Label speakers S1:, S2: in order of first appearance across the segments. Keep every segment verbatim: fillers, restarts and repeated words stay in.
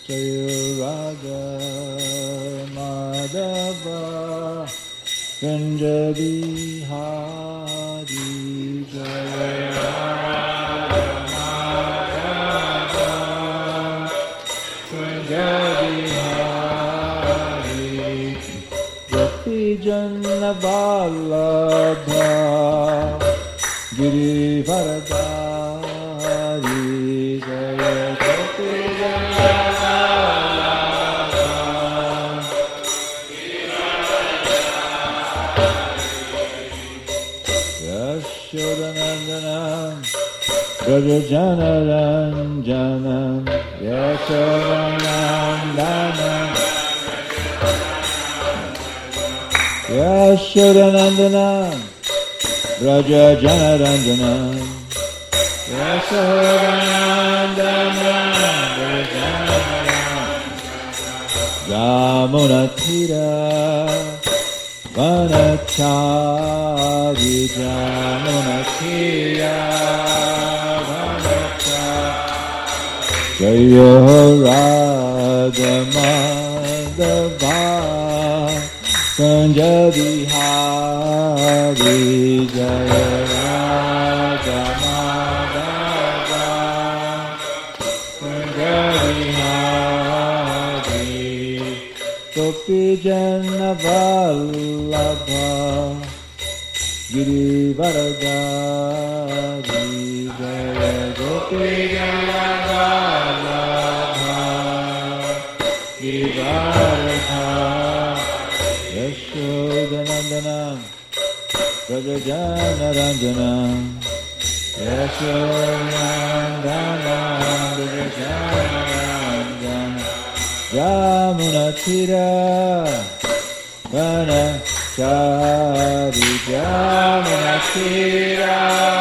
S1: Radha Madhava Kunja Bihari Jaya Radha Madhava Kunja Bihari Gopi Janna Vallabha Giri Varadari Jaya Gopi Janna Yashodanandanam Rajajanaranjanam Yashodanandanam Yashodanandanam Rajajanaranjanam Yashodanandanam Yamunatira Vanachari Jamunatira Vanachari Jaya Radha Madhava Kunja Bihari Jaya Radha Madhava Kunja Bihari Gopi Janna Vallabha Giri Varadari Jaya Gopi Janna Vallabha Giri Varadari Yashodanandanam Rajajanaranjanam Yashodanandanam Rajajanaranjanam Yamunatira Vanachari Yamunatira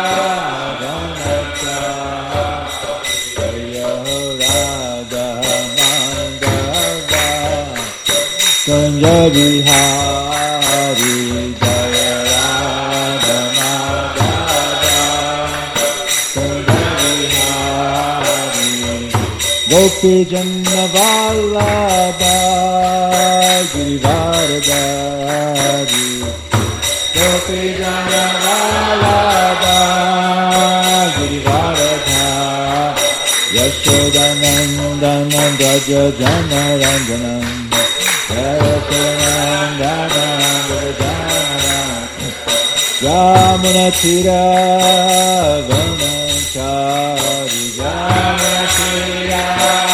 S1: Vanachari Jaya Radha Madhava Kunja Bihari Jaya Radha Madhava Kunja Bihari Gopi Janna Vallabha Giri Varadari Gopi Janna Vallabha Giri Varadari Yashodanandanam Rajajanaranjanam Yashodanandanam Rajajanaranjanam Yamunatira Vanachari Yamunatira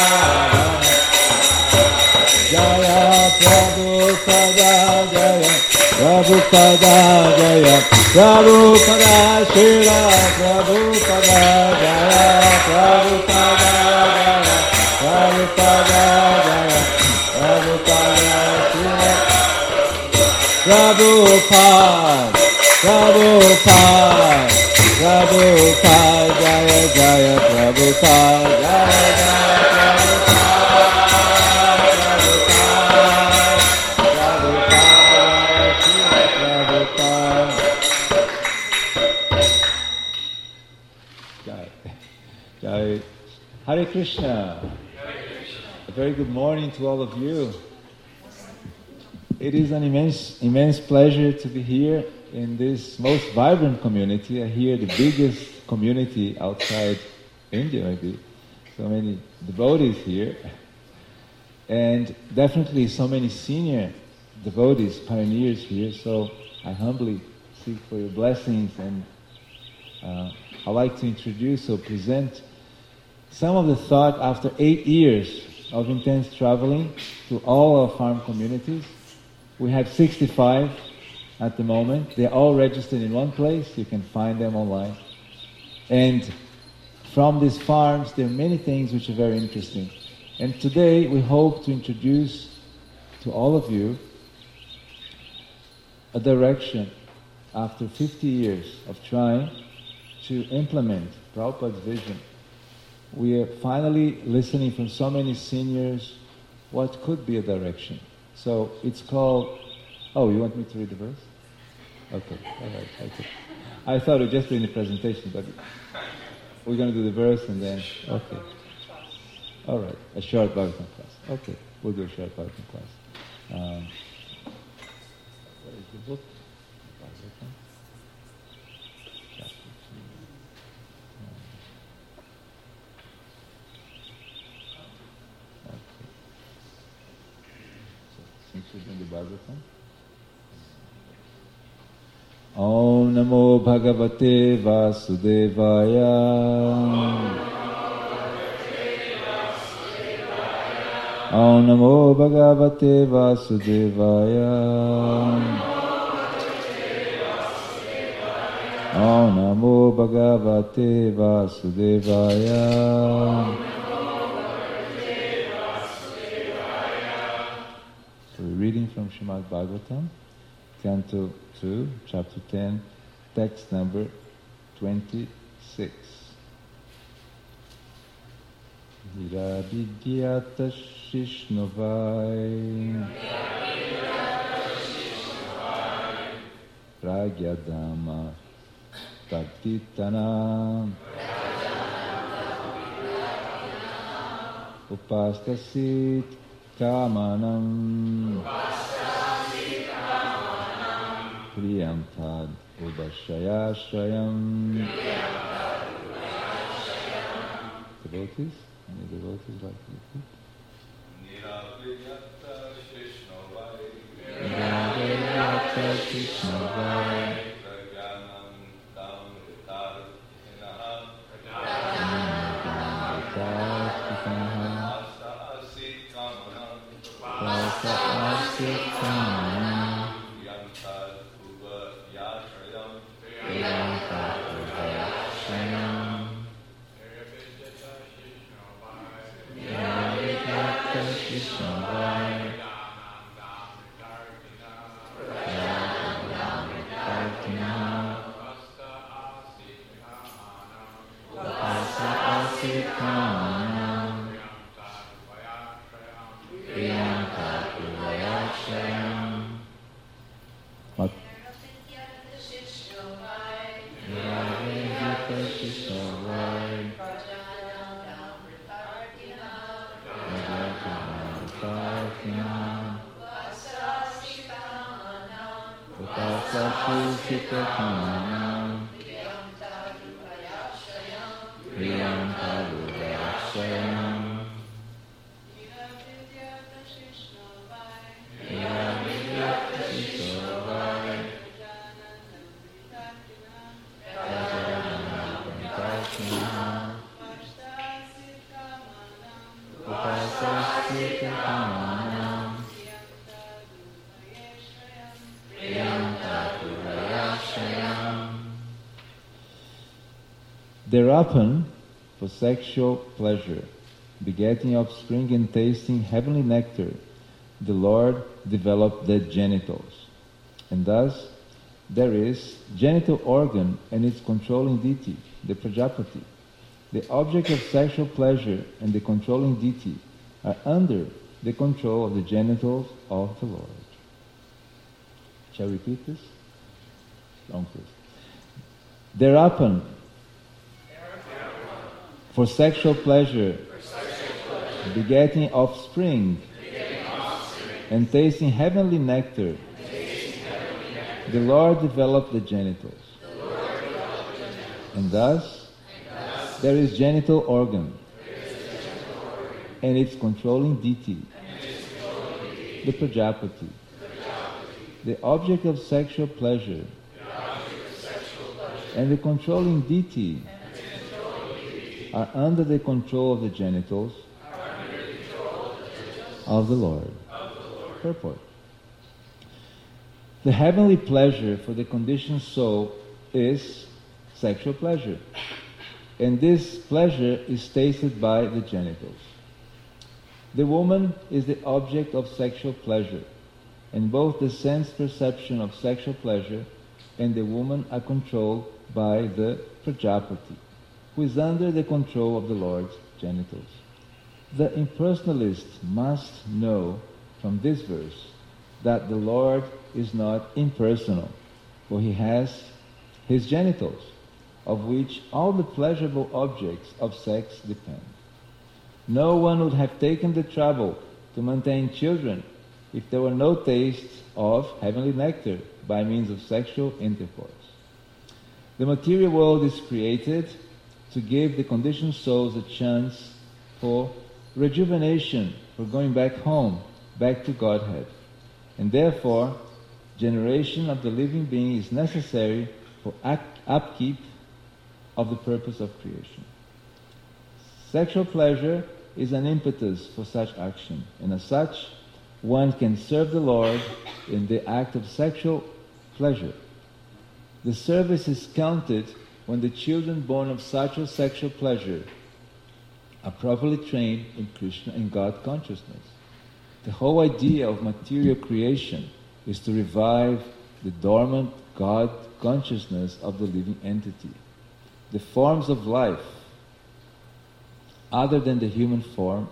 S1: Jaya Prabhupada Jaya Prabhupada Jaya Prabhupada Shila Prabhupada Jaya Prabhupada Jaya Prabhupada Jaya Prabhupada Shila Prabhupada Prabhupada Prabhupada Jaya Jaya Prabhupada Jaya Jaya Hare Krishna. A very good morning to all of you. It is an immense, immense pleasure to be here in this most vibrant community. I hear the biggest community outside India, maybe. So many devotees here. And definitely so many senior devotees, pioneers here. So I humbly seek for your blessings, and uh, I'd like to introduce or present some of the thought after eight years of intense traveling to all our farm communities. We have sixty-five at the moment. They're all registered in one place. You can find them online. And from these farms, there are many things which are very interesting. And today we hope to introduce to all of you a direction after fifty years of trying to implement Prabhupada's vision. We are finally listening from so many seniors what could be a direction. So it's called, oh, you want me to read the verse? Okay, all right, okay. I thought it was just doing the presentation, but we're going to do the verse and then, okay. All right, a short Bhagavatam class. Okay, we'll do a short Bhagavatam class. Um, what is the book? Bhagavatam? Chapter two. Um, okay. So, since we're doing the Bhagavatam, Om Namo Bhagavate Vasudevaya. Om Namo Bhagavate Vasudevaya. Om Namo Bhagavate Vasudevaya. So we're reading from Srimad Bhagavatam, Canto two, Chapter ten, text number twenty-six. Viravidyata Shishnovai Pragyadama Tatitana Upastasit Kamanam Priyam Tad Ubashayashrayam. Devotees? Any devotees like to repeat? Niravidyata Shishnovai Niravidyata Shishnovai Pragyanam Tam Ritarhinaha Pragyanam Asa Asit Kamanam Asa Asit Kamanam Priyam Tad Ubashayashrayam Priyam Tad Ubashayashrayam. Thereupon, for sexual pleasure, begetting offspring and tasting heavenly nectar, the Lord developed the genitals. And thus, there is genital organ and its controlling deity, the Prajapati. The object of sexual pleasure and the controlling deity are under the control of the genitals of the Lord. Shall I repeat this? Long please. Thereupon, for sexual pleasure, for sexual pleasure begetting offspring, begetting offspring and tasting heavenly nectar, tasting heavenly nectar the Lord developed the genitals. The Lord developed the genitals. And thus, and thus there is genital organ, is genital organ and its controlling deity, its controlling deity the, Prajapati. the Prajapati. The object of sexual pleasure, object of sexual pleasure and the controlling deity are under the control of the genitals, the control of, the genitals of the Lord. Of the Lord. Purport. The heavenly pleasure for the conditioned soul is sexual pleasure, and this pleasure is tasted by the genitals. The woman is the object of sexual pleasure, and both the sense perception of sexual pleasure and the woman are controlled by the Prajapati, who is under the control of the Lord's genitals. The impersonalist must know from this verse that the Lord is not impersonal, for he has his genitals, of which all the pleasurable objects of sex depend. No one would have taken the trouble to maintain children if there were no taste of heavenly nectar by means of sexual intercourse. The material world is created to give the conditioned souls a chance for rejuvenation, for going back home, back to Godhead. And therefore, generation of the living being is necessary for upkeep of the purpose of creation. Sexual pleasure is an impetus for such action, and as such, one can serve the Lord in the act of sexual pleasure. The service is counted when the children born of such a sexual pleasure are properly trained in Krishna and God consciousness. The whole idea of material creation is to revive the dormant God consciousness of the living entity. The forms of life, other than the human form,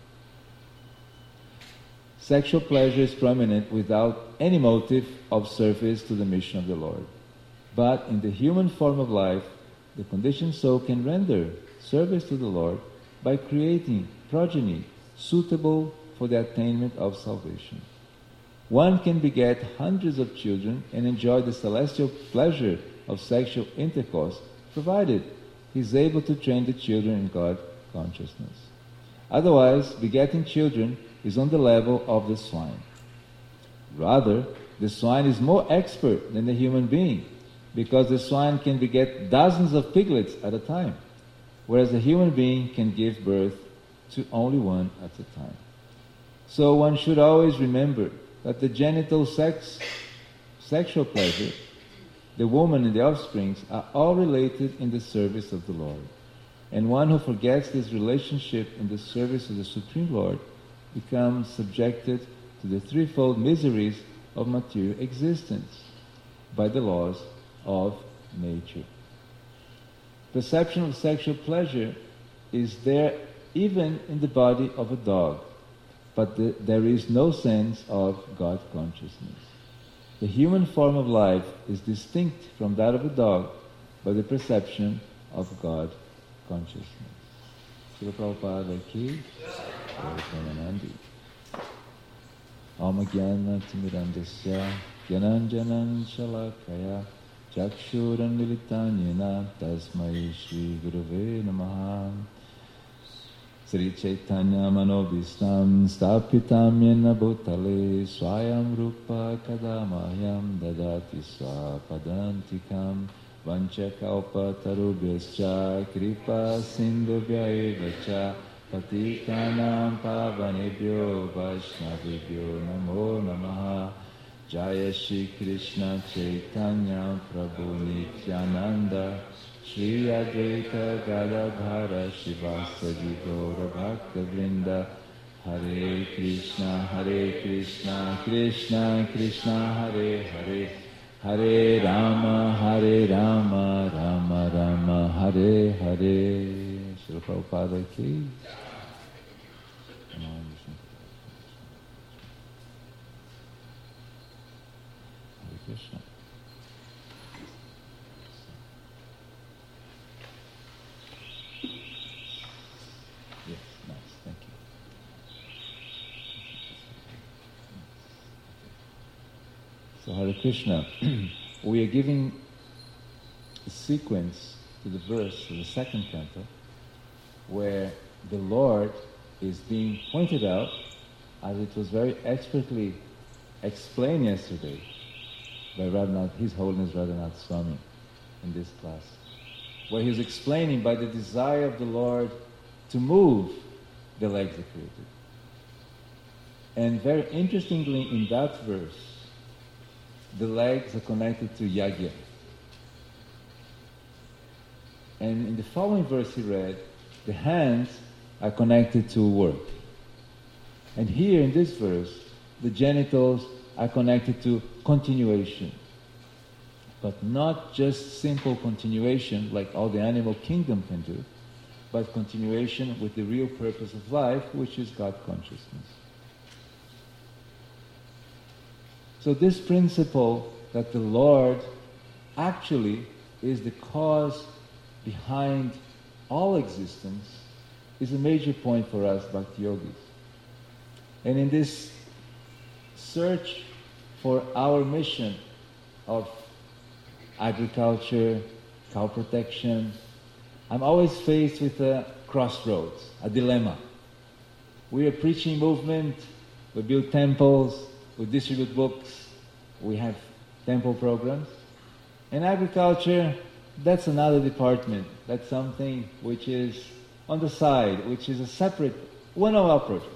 S1: sexual pleasure is prominent without any motive of service to the mission of the Lord. But in the human form of life, the conditioned soul can render service to the Lord by creating progeny suitable for the attainment of salvation. One can beget hundreds of children and enjoy the celestial pleasure of sexual intercourse, provided he is able to train the children in God consciousness. Otherwise, begetting children is on the level of the swine. Rather, the swine is more expert than the human being, because the swine can beget dozens of piglets at a time, whereas the human being can give birth to only one at a time. So one should always remember that the genital sex, sexual pleasure, the woman and the offsprings are all related in the service of the Lord. And one who forgets this relationship in the service of the Supreme Lord becomes subjected to the threefold miseries of material existence by the laws of nature. Perception of sexual pleasure is there even in the body of a dog, but the, there is no sense of God consciousness. The human form of life is distinct from that of a dog by the perception of God consciousness. Srila Prabhupada ki Nandi. Om Jnana Timirandasya Jnananjanan Shalakaya Chakshuran Militanyena Tasmai Shri Gurave Namaha. Sri Chaitanya Manobhistam Stapitam Yena Bhutale Swayam Rupa Kadamayam Dadati Swapadantikam Vanchakalpa Tarubhyascha Kripa Sindhubhya Evacha Patitanam Pavanebhyo Vaishnavibhyo Namo Namaha. Jaya Shri Krishna Chaitanya Prabhu Nityananda Shri Advaita Gadadhara Shivasadi Gaura Bhakta Vrinda. Hare Krishna Hare Krishna Krishna Krishna Hare Hare Hare Rama Hare Rama Rama Rama Hare Hare. Srila Prabhupada ki. Hare Krishna. Yes, nice, thank you. So Hare Krishna, we are giving a sequence to the verse of the second canto where the Lord is being pointed out, as it was very expertly explained yesterday by Radhanath, His Holiness Radhanath Swami in this class, where he's explaining by the desire of the Lord to move the legs are created. And very interestingly in that verse, the legs are connected to yajna. And in the following verse he read, the hands are connected to work. And here in this verse, the genitals are connected to continuation. But not just simple continuation like all the animal kingdom can do, but continuation with the real purpose of life, which is God consciousness. So this principle that the Lord actually is the cause behind all existence is a major point for us Bhakti Yogis. And in this search for our mission of agriculture, cow protection, I'm always faced with a crossroads, a dilemma. We're a preaching movement, we build temples, we distribute books, we have temple programs. And agriculture, that's another department. That's something which is on the side, which is a separate, one of our projects.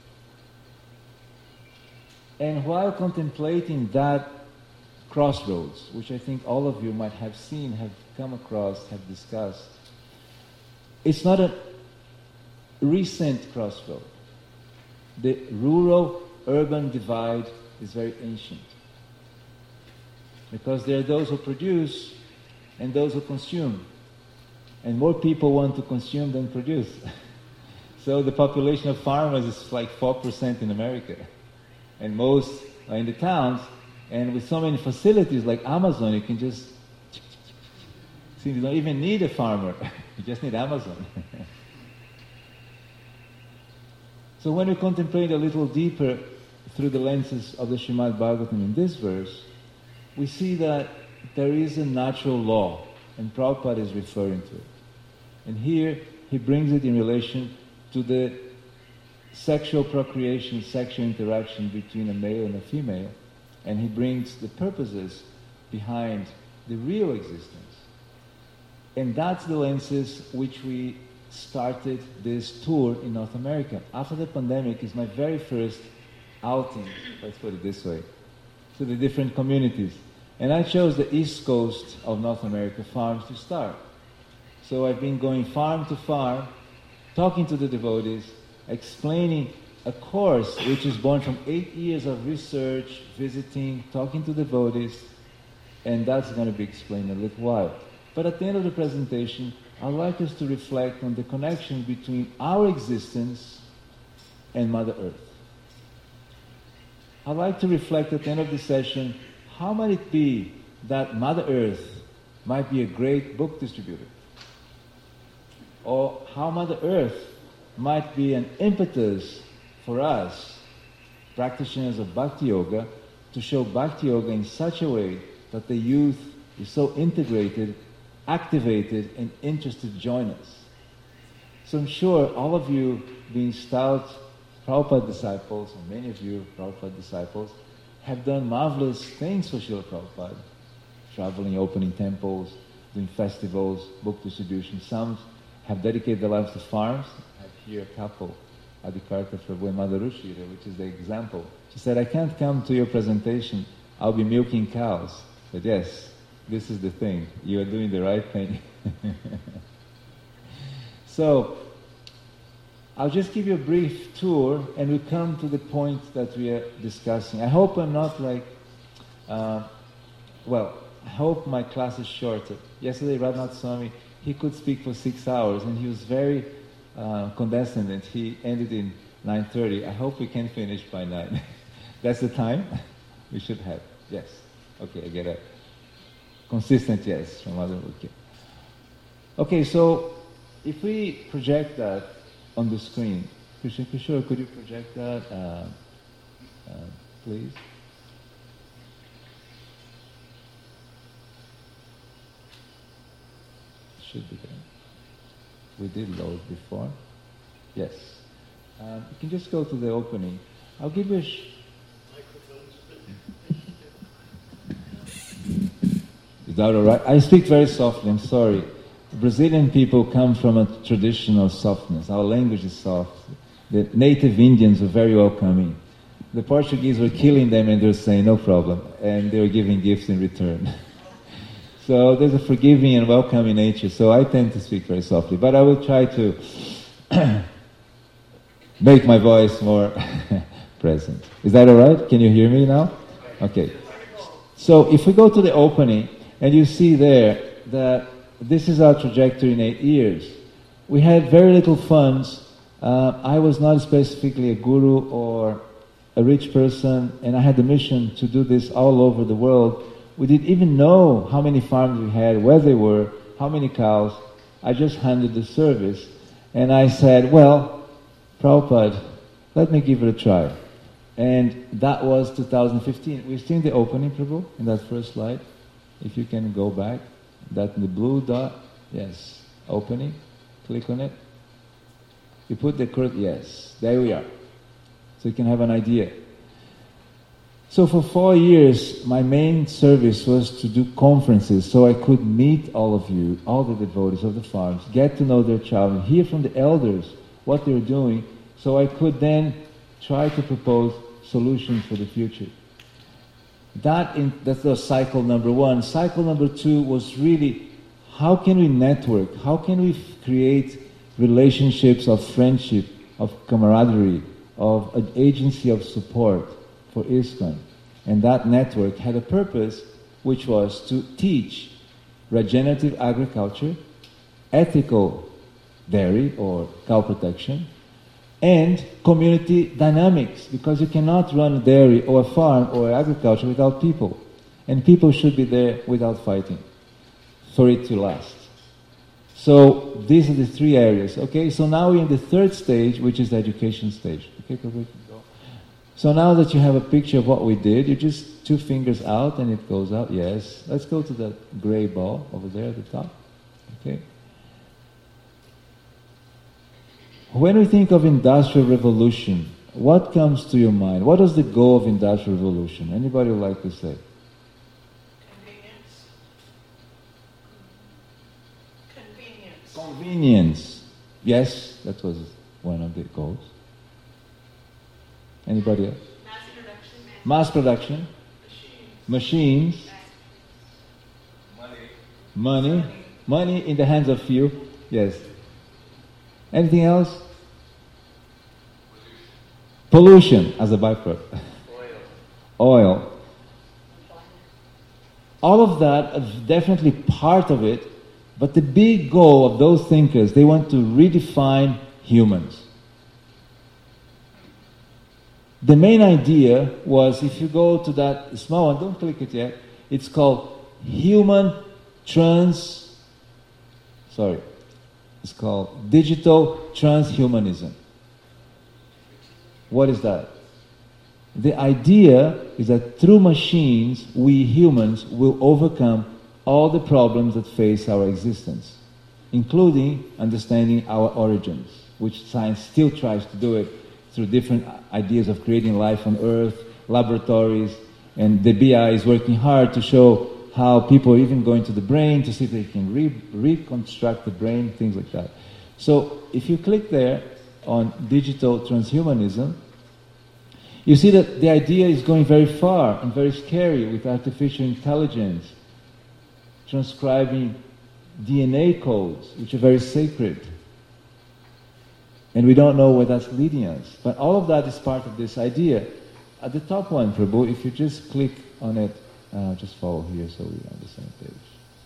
S1: And while contemplating that crossroads, which I think all of you might have seen, have come across, have discussed, it's not a recent crossroad. The rural-urban divide is very ancient. Because there are those who produce and those who consume. And more people want to consume than produce. So the population of farmers is like four percent in America. And most are in the towns. And with so many facilities like Amazon, you can just... See, you don't even need a farmer. You just need Amazon. So when we contemplate a little deeper through the lenses of the Srimad Bhagavatam in this verse, we see that there is a natural law, and Prabhupada is referring to it. And here he brings it in relation to the sexual procreation, sexual interaction between a male and a female, and he brings the purposes behind the real existence. And that's the lenses which we started this tour in North America. After the pandemic is my very first outing, let's put it this way, to the different communities. And I chose the east coast of North America farms to start. So I've been going farm to farm, talking to the devotees, explaining a course which is born from eight years of research, visiting, talking to devotees, and that's going to be explained in a little while. But at the end of the presentation, I'd like us to reflect on the connection between our existence and Mother Earth. I'd like to reflect at the end of the session, how might it be that Mother Earth might be a great book distributor? Or how Mother Earth might be an impetus for us, practitioners of Bhakti Yoga, to show Bhakti Yoga in such a way that the youth is so integrated, activated, and interested to join us. So I'm sure all of you, being stout Prabhupada disciples, and many of you Prabhupada disciples, have done marvelous things for Srila Prabhupada. Traveling, opening temples, doing festivals, book distribution. Some have dedicated their lives to farms. I have here a couple, Adikarta Prabhu and Mother Rushira, which is the example. She said, I can't come to your presentation, I'll be milking cows. I said, yes, this is the thing. You are doing the right thing. So, I'll just give you a brief tour and we come to the point that we are discussing. I hope I'm not like, uh, well, I hope my class is shorter. Yesterday, Radhanath Swami, he could speak for six hours and he was very uh, condescending. He ended in nine thirty. I hope we can finish by nine. That's the time we should have. Yes. Okay, I get it. Consistent yes from other. Okay. Okay, so if we project that on the screen, Krishna Kishore, could you project that, uh, uh, please? Should be there. We did load before. Yes. Um, you can just go to the opening. I'll give you a... Sh- Is that all right? I speak very softly, I'm sorry. Brazilian people come from a traditional softness. Our language is soft. The native Indians were very welcoming. The Portuguese were killing them and they were saying, no problem. And they were giving gifts in return. So there's a forgiving and welcoming nature. So I tend to speak very softly. But I will try to make my voice more present. Is that all right? Can you hear me now? Okay. So if we go to the opening, and you see there that this is our trajectory in eight years. We had very little funds. Uh, I was not specifically a guru or a rich person, and I had the mission to do this all over the world. We didn't even know how many farms we had, where they were, how many cows. I just handled the service. And I said, well, Prabhupada, let me give it a try. And that was two thousand fifteen. We've seen the opening, Prabhu, in that first slide. If you can go back. That in the blue dot, yes, opening, click on it. You put the correct, yes, there we are. So you can have an idea. So for four years, my main service was to do conferences so I could meet all of you, all the devotees of the farms, get to know their child, and hear from the elders what they're doing, so I could then try to propose solutions for the future. That in, that's the cycle number one. Cycle number two was really, how can we network? How can we f- create relationships of friendship, of camaraderie, of an agency of support for ISKCON? And that network had a purpose, which was to teach regenerative agriculture, ethical dairy or cow protection, and community dynamics, because you cannot run a dairy or a farm or agriculture without people. And people should be there without fighting for it to last. So these are the three areas. Okay, so now we're in the third stage, which is the education stage. Okay, go. So now that you have a picture of what we did, you just two fingers out and it goes out. Yes. Let's go to the gray ball over there at the top. Okay. When we think of industrial revolution, what comes to your mind? What is the goal of industrial revolution? Anybody would like to say?
S2: Convenience. Convenience.
S1: Convenience. Yes, that was one of the goals. Anybody else?
S2: Mass production.
S1: Mass production.
S2: Machines.
S1: Machines. Money. Money. Money in the hands of few. Yes. Anything else? Pollution as a byproduct.
S3: Oil.
S1: Oil. All of that is definitely part of it, but the big goal of those thinkers, they want to redefine humans. The main idea was, if you go to that small one, don't click it yet, it's called human trans, sorry, it's called digital transhumanism. What is that? The idea is that through machines, we humans will overcome all the problems that face our existence, including understanding our origins, which science still tries to do it through different ideas of creating life on Earth, laboratories, and the B I is working hard to show how people are even going to the brain to see if they can re- reconstruct the brain, things like that. So if you click there on digital transhumanism, you see that the idea is going very far and very scary with artificial intelligence, transcribing D N A codes, which are very sacred. And we don't know where that's leading us. But all of that is part of this idea. At the top one, Prabhu, if you just click on it, uh, just follow here so we're on the same page.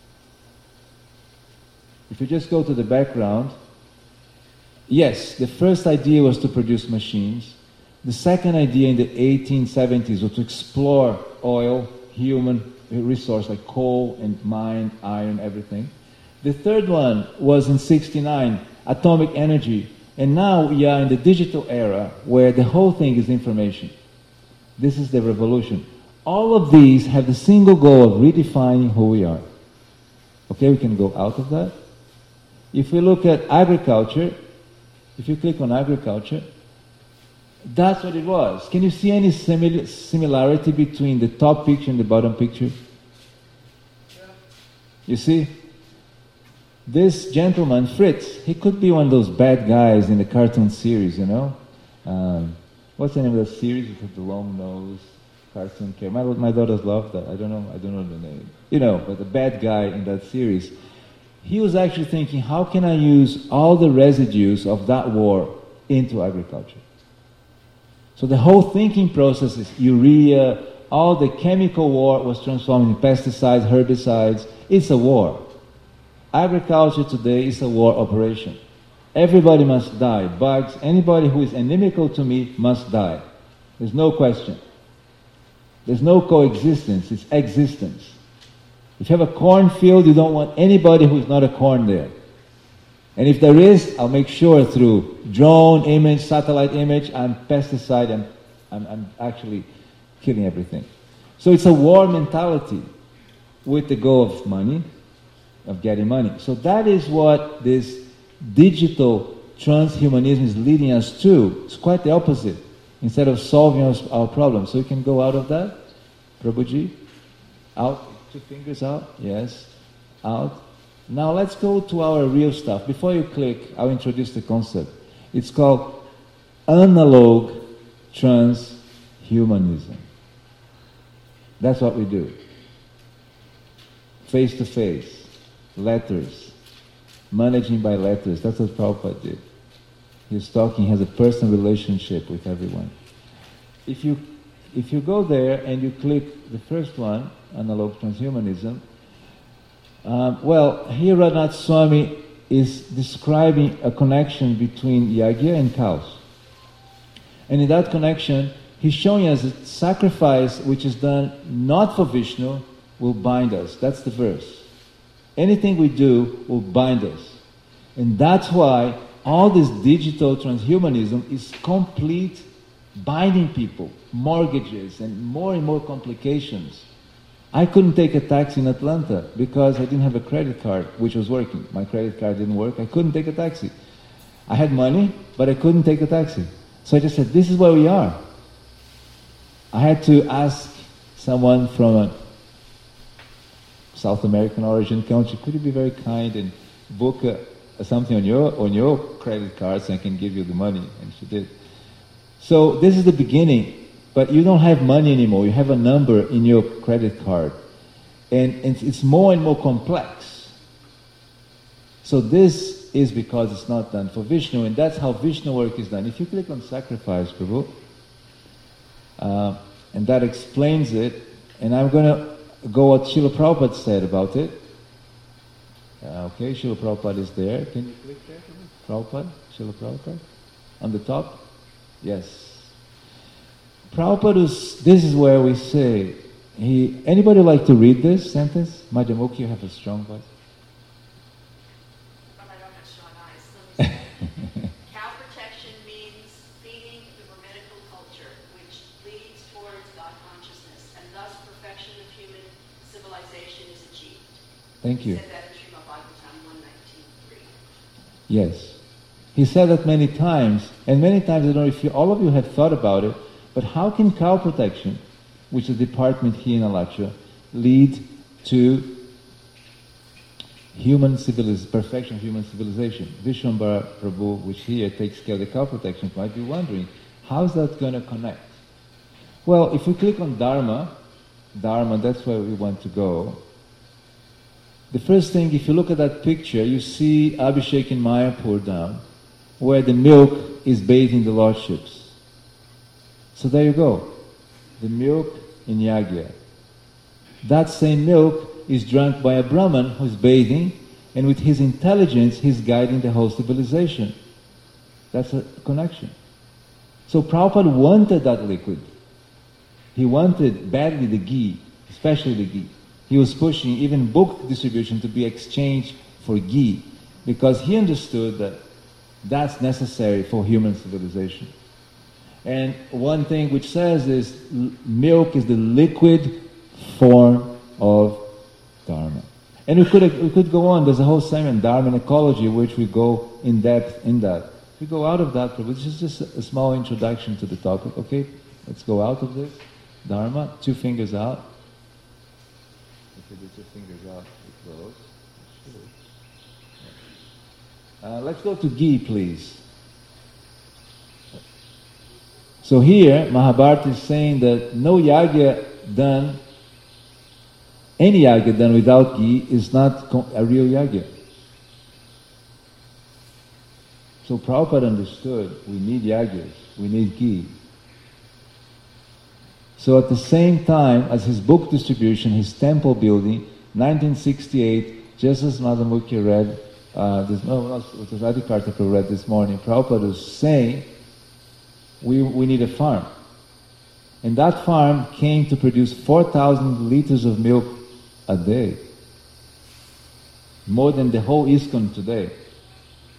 S1: If you just go to the background, yes, the first idea was to produce machines. The second idea in the eighteen seventies was to explore oil, human resource like coal and mine, iron, everything. The third one was in sixty-nine, atomic energy. And now we are in the digital era where the whole thing is information. This is the revolution. All of these have the single goal of redefining who we are. Okay, we can go out of that. If we look at agriculture, if you click on agriculture, that's what it was. Can you see any simil- similarity between the top picture and the bottom picture?
S2: Yeah.
S1: You see? This gentleman, Fritz, he could be one of those bad guys in the cartoon series, you know? Um, what's the name of the series with the long nose cartoon character? My, my daughters love that. I don't know. I don't know the name. You know, but the bad guy in that series. He was actually thinking, how can I use all the residues of that war into agriculture? So the whole thinking process is urea, all the chemical war was transformed in pesticides, herbicides. It's a war. Agriculture today is a war operation. Everybody must die. Bugs, anybody who is inimical to me must die. There's no question. There's no coexistence, it's existence. If you have a cornfield, you don't want anybody who's not a corn there. And if there is, I'll make sure through drone image, satellite image, and pesticide, and I'm, I'm actually killing everything. So it's a war mentality with the goal of money, of getting money. So that is what this digital transhumanism is leading us to. It's quite the opposite. Instead of solving our, our problems. So you can go out of that, Prabhuji. Out, two fingers out, yes, out. Now let's go to our real stuff. Before you click, I'll introduce the concept. It's called analog transhumanism. That's what we do. Face to face, letters, managing by letters. That's what Prabhupada did. He's talking, he has a personal relationship with everyone. If you if you go there and you click the first one, analog transhumanism, um, well, here Radhanath Swami is describing a connection between yagya and cows. And in that connection, he's showing us that sacrifice which is done not for Vishnu will bind us. That's the verse. Anything we do will bind us. And that's why all this digital transhumanism is complete binding people, mortgages, and more and more complications. I couldn't take a taxi in Atlanta because I didn't have a credit card which was working. My credit card didn't work. I couldn't take a taxi. I had money, but I couldn't take a taxi. So I just said, this is where we are. I had to ask someone from a South American origin country, could you be very kind and book a, a something on your on your credit card so I can give you the money? And she did. So this is the beginning, but you don't have money anymore. You have a number in your credit card. And, and it's more and more complex. So this is because it's not done for Vishnu, and that's how Vishnu work is done. If you click on sacrifice, Prabhu, uh, and that explains it, and I'm going to go what Srila Prabhupada said about it. Uh, okay, Srila Prabhupada is there. Can you click there, Prabhupada? Srila Prabhupada? On the top? Yes. Prabhupada is, this is where we say, he, anybody like to read this sentence? Madhyamukhi, you have a strong voice.
S2: But I don't have strong eyes. Let me see. Cow protection means feeding the Brahminical culture, which leads towards God consciousness, and thus perfection of human civilization is achieved.
S1: Thank you.
S2: He said that in Srimad Bhagavatam one nineteen three.
S1: Yes. He said that many times, and many times, I don't know if you, all of you have thought about it, but how can cow protection, which is a department here in Alacha, lead to human civiliz- perfection of human civilization? Vishwambara Prabhu, which here takes care of the cow protection, might be wondering, how's that going to connect? Well, if we click on Dharma, Dharma, that's where we want to go. The first thing, if you look at that picture, you see Abhishek in Mayapur down, where the milk is bathing the lordships. So there you go. The milk in Yagya. That same milk is drunk by a Brahman who's bathing, and with his intelligence, he's guiding the whole civilization. That's a connection. So Prabhupada wanted that liquid. He wanted badly the ghee, especially the ghee. He was pushing even book distribution to be exchanged for ghee, because he understood that that's necessary for human civilization. And one thing which says is l- milk is the liquid form of Dharma. And we could we could go on. There's a whole segment, Dharma and ecology, which we go in depth in that. If we go out of that, which is just a small introduction to the topic. Okay, let's go out of this. Dharma, two fingers out. If you do two fingers out, it goes. Uh, let's go to ghee, please. So here, Mahabharata is saying that no yagya done, any yagya done without ghee is not a real yagya. So Prabhupada understood we need yagyas, we need ghee. So at the same time as his book distribution, his temple building, nineteen sixty-eight, just as Madhyamukhi read, uh, this, no, it was Adikartaka read this morning, Prabhupada was saying, we, we need a farm. And that farm came to produce four thousand liters of milk a day. More than the whole ISKCON today.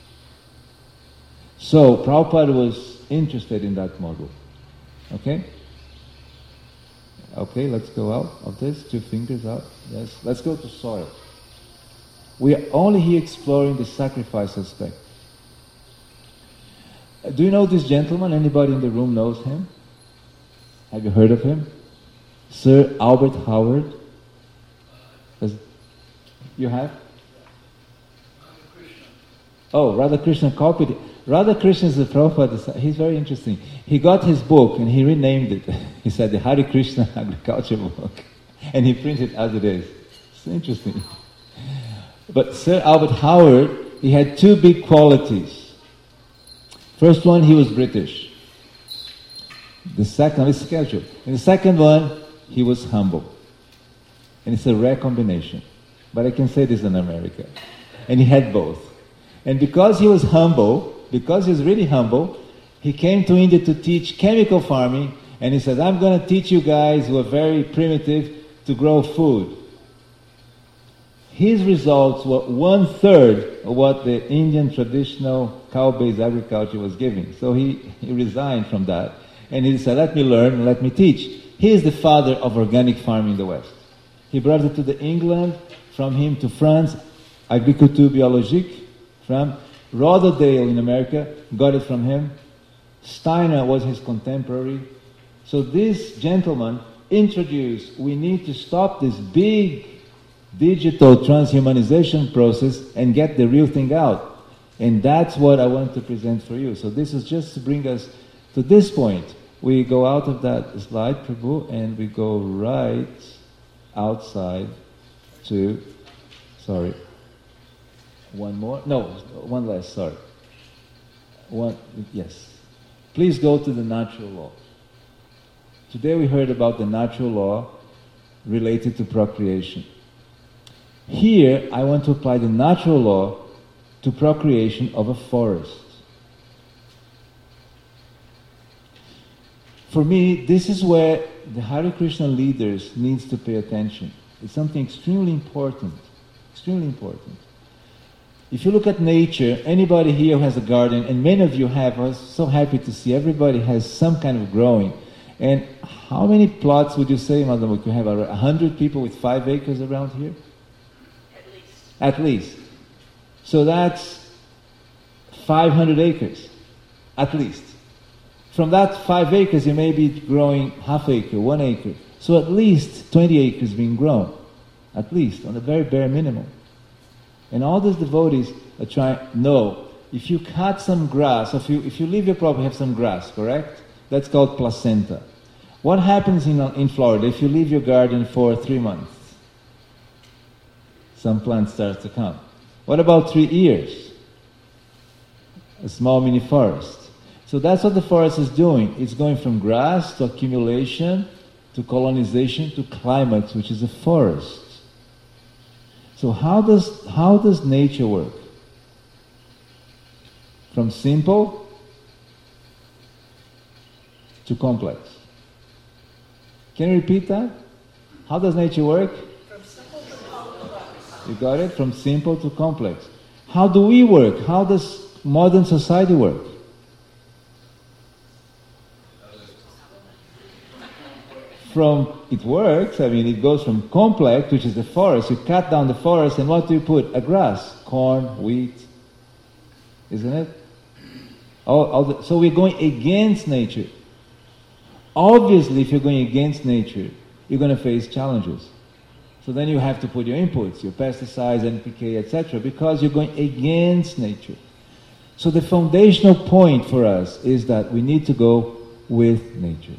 S1: So Prabhupada was interested in that model. Okay? Okay, let's go out of this. Two fingers out. Yes. Let's go to soil. We are only here exploring the sacrifice aspect. Do you know this gentleman? Anybody in the room knows him? Have you heard of him? Sir Albert Howard? Does, you have? Oh, Radhakrishna copied it. Radhakrishna is the Prabhupada. He's very interesting. He got his book and he renamed it. He said the Hare Krishna Agriculture Book. And he printed it as it is. It's interesting. But Sir Albert Howard, he had two big qualities. First one, he was British. The second, is scheduled. And the second one, he was humble. And it's a rare combination. But I can say this in America. And he had both. And because he was humble, because he was really humble, he came to India to teach chemical farming, and he said, I'm going to teach you guys who are very primitive to grow food. His results were one-third of what the Indian traditional cow-based agriculture was giving. So he, he resigned from that, and he said, let me learn and let me teach. He is the father of organic farming in the West. He brought it to the England, from him to France, Agriculture Biologique, from Rotherdale in America, got it from him. Steiner was his contemporary. So this gentleman introduced, we need to stop this big digital transhumanization process and get the real thing out. And that's what I want to present for you. So this is just to bring us to this point. We go out of that slide, Prabhu, and we go right outside to, sorry, one more, no, one less, sorry. One, yes. Please go to the natural law. Today we heard about the natural law related to procreation. Here, I want to apply the natural law to procreation of a forest. For me, this is where the Hare Krishna leaders needs to pay attention. It's something extremely important, extremely important. If you look at nature, anybody here who has a garden, and many of you have, I was so happy to see everybody has some kind of growing. And how many plots would you say, Madam, we have a hundred people with five acres around here?
S2: At least.
S1: At least. So that's five hundred acres, at least. From that five acres, you may be growing half acre, one acre. So at least twenty acres being grown, at least, on a very bare minimum. And all these devotees are trying, no, if you cut some grass, if you, if you leave your property, have some grass, correct? That's called placenta. What happens in, in Florida if you leave your garden for three months? Some plants start to come. What about three years? A small mini forest. So that's what the forest is doing. It's going from grass to accumulation, to colonization, to climate, which is a forest. So how does, how does nature work? From simple to complex. Can you repeat that? How does nature work?
S2: From simple to complex.
S1: You got it? From simple to complex. How do we work? How does modern society work? From, it works, I mean, it goes from complex, which is the forest, you cut down the forest, and what do you put? A grass, corn, wheat, isn't it? All, all the, so we're going against nature. Obviously, if you're going against nature, you're going to face challenges. So then you have to put your inputs, your pesticides, N P K, et cetera, because you're going against nature. So the foundational point for us is that we need to go with nature.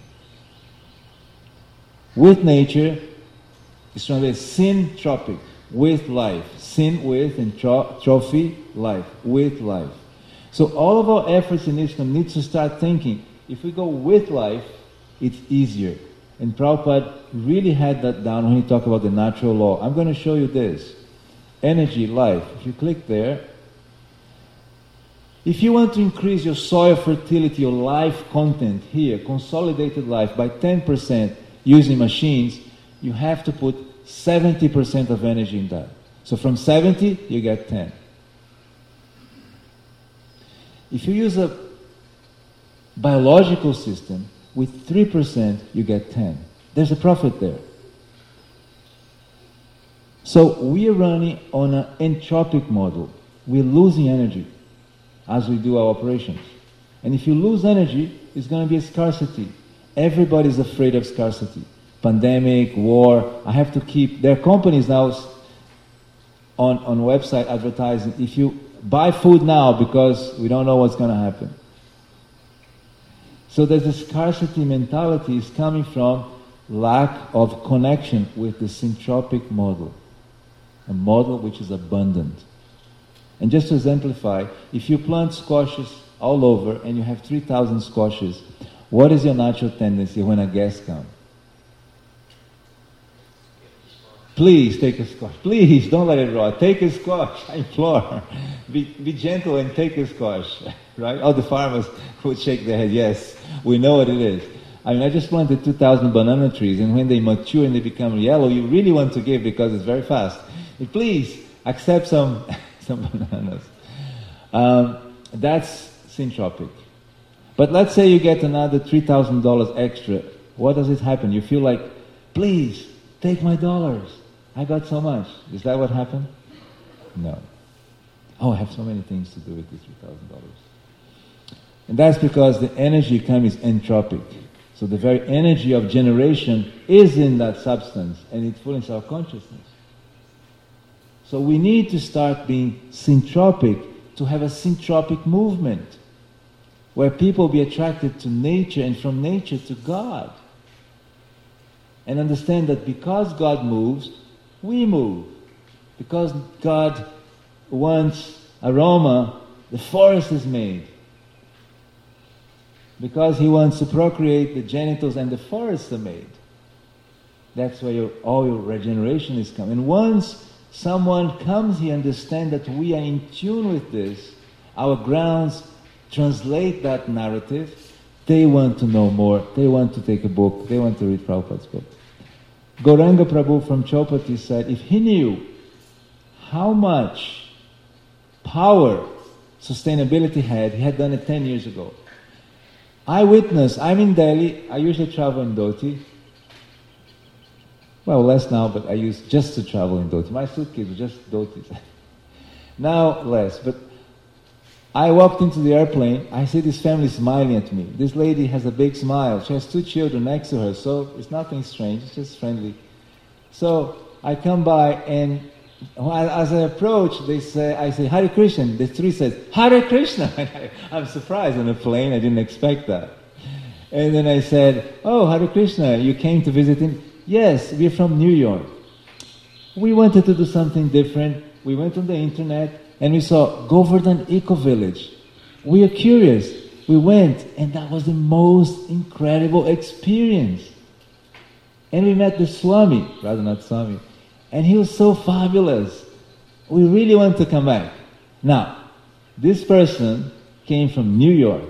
S1: With nature is translated syntropic, with life. Syn with and tro- trophy, life, with life. So all of our efforts in ISKCON need to start thinking, if we go with life, it's easier. And Prabhupada really had that down when he talked about the natural law. I'm going to show you this. Energy, life. If you click there, if you want to increase your soil fertility, your life content here, consolidated life, by ten percent, using machines, you have to put seventy percent of energy in that. So from seventy, you get ten. If you use a biological system, with three percent you get ten. There's a profit there. So we are running on an entropic model. We're losing energy as we do our operations. And if you lose energy, it's going to be a scarcity. Everybody's afraid of scarcity. Pandemic, war, I have to keep... There are companies now on, on website advertising, if you buy food now because we don't know what's going to happen. So there's a scarcity mentality is coming from lack of connection with the syntropic model. A model which is abundant. And just to exemplify, if you plant squashes all over and you have three thousand squashes, what is your natural tendency when a guest comes? Please take a squash. Please, don't let it rot. Take a squash, I implore. Be, be gentle and take a squash. Right? All the farmers would shake their head, yes, we know what it is. I mean, I just planted two thousand banana trees, and when they mature and they become yellow, you really want to give because it's very fast. And please, accept some, some bananas. Um, that's syntropic. But let's say you get another three thousand dollars extra. What does it happen? You feel like, please, take my dollars. I got so much. Is that what happened? No. Oh, I have so many things to do with these three thousand dollars. And that's because the energy comes entropic. So the very energy of generation is in that substance and it influences our consciousness. So we need to start being syntropic to have a syntropic movement where people be attracted to nature and from nature to God. And understand that because God moves, we move. Because God wants aroma, the forest is made. Because He wants to procreate, the genitals and the forests are made. That's where your, all your regeneration is coming. And once someone comes here and understands that we are in tune with this, our grounds translate that narrative, they want to know more, they want to take a book, they want to read Prabhupada's book. Gauranga Prabhu from Chopati said, if he knew how much power sustainability had, he had done it ten years ago. I witnessed, I'm in Delhi, I usually travel in dhoti. Well, less now, but I used just to travel in dhoti. My suitcase was just dhotis. Now less, but I walked into the airplane, I see this family smiling at me. This lady has a big smile, she has two children next to her, so it's nothing strange, it's just friendly. So I come by and as I approach, they say, I say, Hare Krishna. The three says, Hare Krishna. And I, I'm surprised on the plane, I didn't expect that. And then I said, oh, Hare Krishna, you came to visit him? Yes, we're from New York. We wanted to do something different. We went on the internet and we saw Govardhan Eco Village. We are curious. We went and that was the most incredible experience. And we met the Swami, Radhanath Swami, and he was so fabulous. We really want to come back. Now, this person came from New York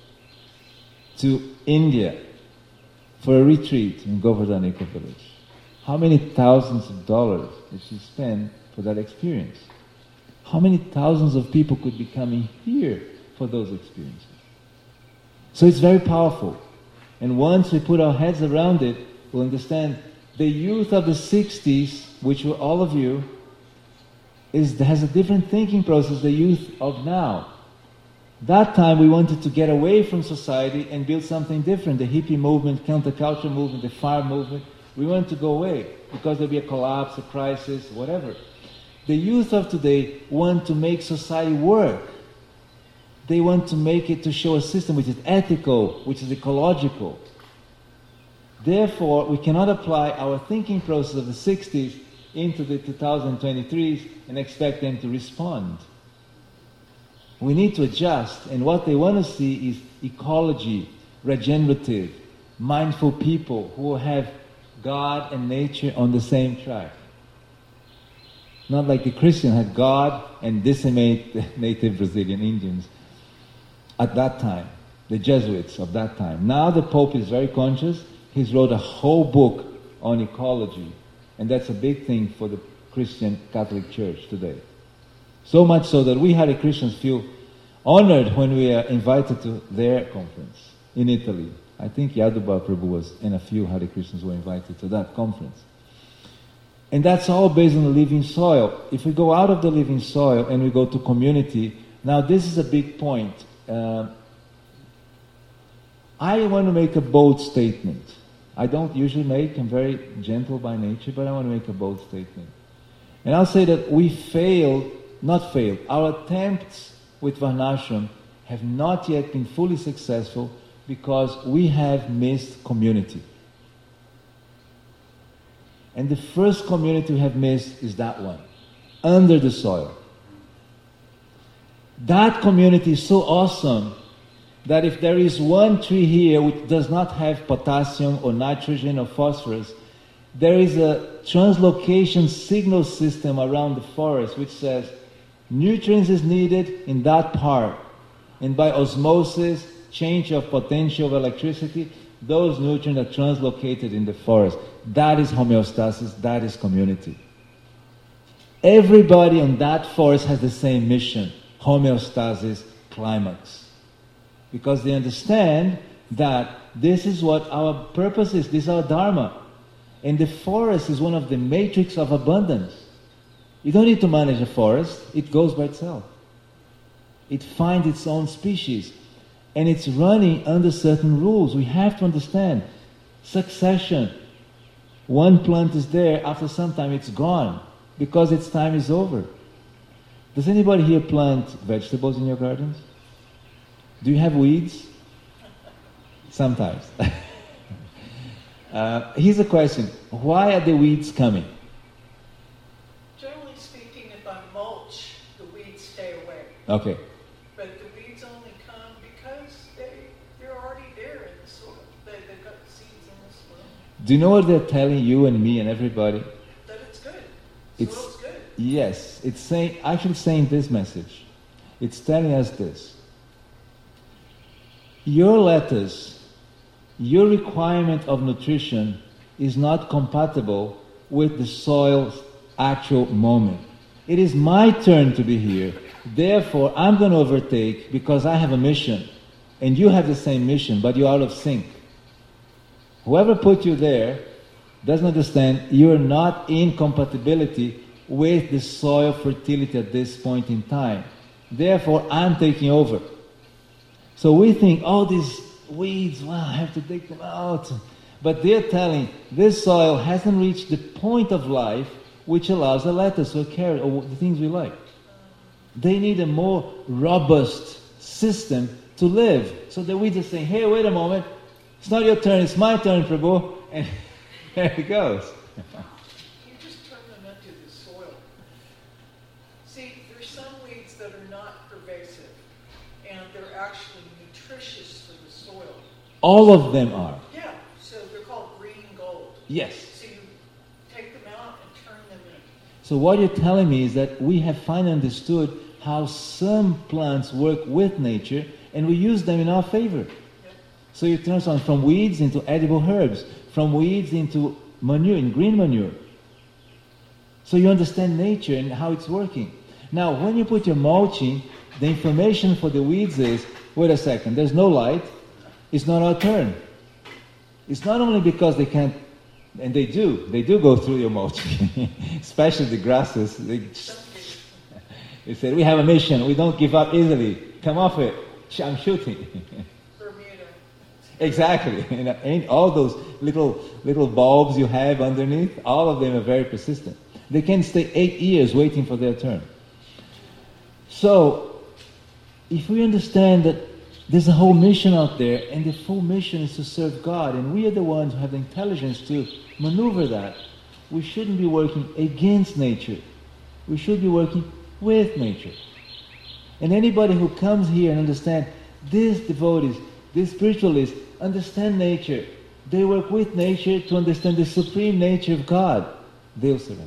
S1: to India for a retreat in Govardhan Eco Village. How many thousands of dollars did she spend for that experience? How many thousands of people could be coming here for those experiences? So it's very powerful. And once we put our heads around it, we'll understand the youth of the sixties, which were all of you, is has a different thinking process than the youth of now. That time we wanted to get away from society and build something different. The hippie movement, counterculture movement, the fire movement. We wanted to go away because there'll be a collapse, a crisis, whatever. The youth of today want to make society work. They want to make it to show a system which is ethical, which is ecological. Therefore, we cannot apply our thinking process of the sixties into the two thousand twenty-threes and expect them to respond. We need to adjust, and what they want to see is ecology, regenerative, mindful people who have God and nature on the same track. Not like the Christian had God and decimate the native Brazilian Indians at that time, the Jesuits of that time. Now the Pope is very conscious. He's wrote a whole book on ecology, and that's a big thing for the Christian Catholic Church today. So much so that we Hare Krishnas feel honored when we are invited to their conference in Italy. I think Yadubha Prabhu was, and a few Hare Krishnas were invited to that conference. And that's all based on the living soil. If we go out of the living soil and we go to community, now this is a big point. Uh, I want to make a bold statement. I don't usually make, I'm very gentle by nature, but I want to make a bold statement. And I'll say that we failed, not failed, our attempts with Varnashram have not yet been fully successful because we have missed community. And the first community we have missed is that one, under the soil. That community is so awesome that if there is one tree here which does not have potassium or nitrogen or phosphorus, there is a translocation signal system around the forest which says nutrients is needed in that part. And by osmosis, change of potential of electricity, those nutrients are translocated in the forest. That is homeostasis, that is community. Everybody on that forest has the same mission, homeostasis, climax. Because they understand that this is what our purpose is, this is our dharma. And the forest is one of the matrix of abundance. You don't need to manage a forest, it goes by itself. It finds its own species. And it's running under certain rules. We have to understand. Succession. One plant is there, after some time it's gone, because its time is over. Does anybody here plant vegetables in your gardens? Do you have weeds? Sometimes. uh, here's a question. Why are the weeds coming?
S3: Generally speaking, if I mulch, the weeds stay away.
S1: Okay.
S3: But the weeds only come because they, they're already there in the soil. They, they've got seeds in the soil.
S1: Do you know what they're telling you and me and everybody?
S3: That it's good.
S1: It's,
S3: Soil's good.
S1: Yes. It's saying, actually saying this message. It's telling us this. Your lettuce, your requirement of nutrition is not compatible with the soil's actual moment. It is my turn to be here. Therefore, I'm going to overtake because I have a mission. And you have the same mission, but you're out of sync. Whoever put you there doesn't understand you're not in compatibility with the soil fertility at this point in time. Therefore, I'm taking over. So we think, oh, these weeds, wow, I have to take them out. But they're telling, this soil hasn't reached the point of life which allows the lettuce or carrot or the things we like. They need a more robust system to live. So the weeds are saying, hey, wait a moment, it's not your turn, it's my turn, Prabhu. And there it goes.
S3: You just turn them into the soil. See, there's some weeds that are not pervasive, and they're actually nutritious for the soil.
S1: All of them are.
S3: Yeah, so they're called green gold.
S1: Yes.
S3: So you take them out and turn them in.
S1: So what you're telling me is that we have finally understood how some plants work with nature and we use them in our favor.
S3: Yep.
S1: So you turn on from weeds into edible herbs, from weeds into manure, in green manure. So you understand nature and how it's working. Now, when you put your mulching, the information for the weeds is, wait a second, there's no light, it's not our turn. It's not only because they can't, and they do, they do go through your mulching, especially the grasses. They, they said, we have a mission, we don't give up easily, come off it, I'm shooting.
S3: Bermuda.
S1: Exactly. And, and all those little little bulbs you have underneath, all of them are very persistent. They can stay eight years waiting for their turn. So, if we understand that there's a whole mission out there, and the full mission is to serve God, and we are the ones who have the intelligence to maneuver that, we shouldn't be working against nature. We should be working with nature. And anybody who comes here and understands, these devotees, these spiritualists, understand nature. They work with nature to understand the supreme nature of God. They'll surrender.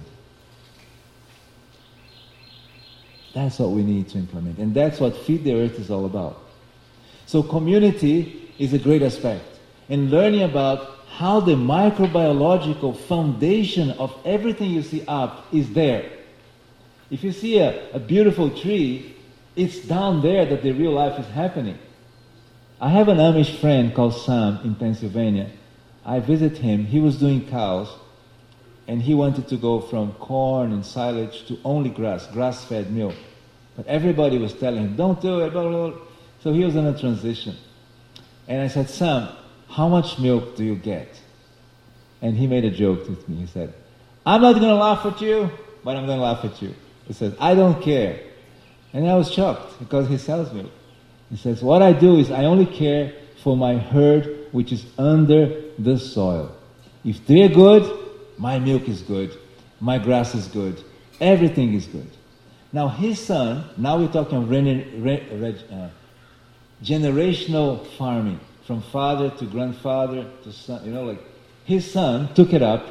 S1: That's what we need to implement. And that's what Feed the Earth is all about. So community is a great aspect. And learning about how the microbiological foundation of everything you see up is there. If you see a, a beautiful tree, It's down there that the real life is happening. I have an Amish friend called Sam in Pennsylvania. I visit him. He was doing cows, and he wanted to go from corn and silage to only grass, grass-fed milk. But everybody was telling him, don't do it, blah, blah, blah. So he was in a transition. And I said, Sam, how much milk do you get? And he made a joke with me. He said, I'm not going to laugh at you, but I'm going to laugh at you. He says, I don't care. And I was shocked because he sells milk. He says, what I do is I only care for my herd which is under the soil. If they're good, my milk is good, my grass is good, everything is good. Now his son, now we're talking of re- re- re- uh, generational farming, from father to grandfather to son, you know, like his son took it up.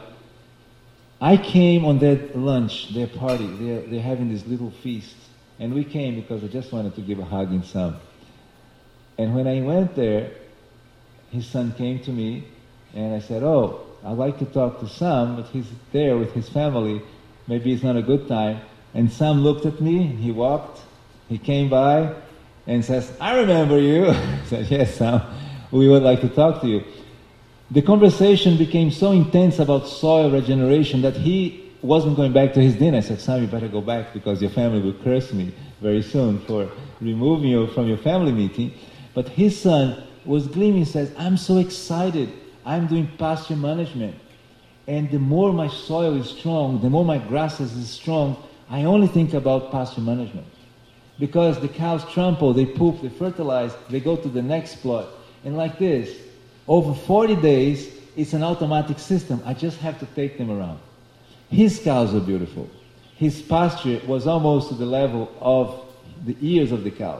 S1: I came on their lunch, their party, they're, they're having this little feast, and we came because I just wanted to give a hug in Sam. And when I went there, his son came to me, and I said, oh, I'd like to talk to Sam, but he's there with his family. Maybe it's not a good time. And Sam looked at me, he walked, he came by, and says, I remember you. I said, yes, Sam, we would like to talk to you. The conversation became so intense about soil regeneration that he wasn't going back to his dinner. I said, Sam, you better go back because your family will curse me very soon for removing you from your family meeting. But his son was gleaming, says, I'm so excited. I'm doing pasture management. And the more my soil is strong, the more my grasses is strong, I only think about pasture management. Because the cows trample, they poop, they fertilize, they go to the next plot. And like this, over forty days, it's an automatic system. I just have to take them around. His cows are beautiful. His pasture was almost to the level of the ears of the cows.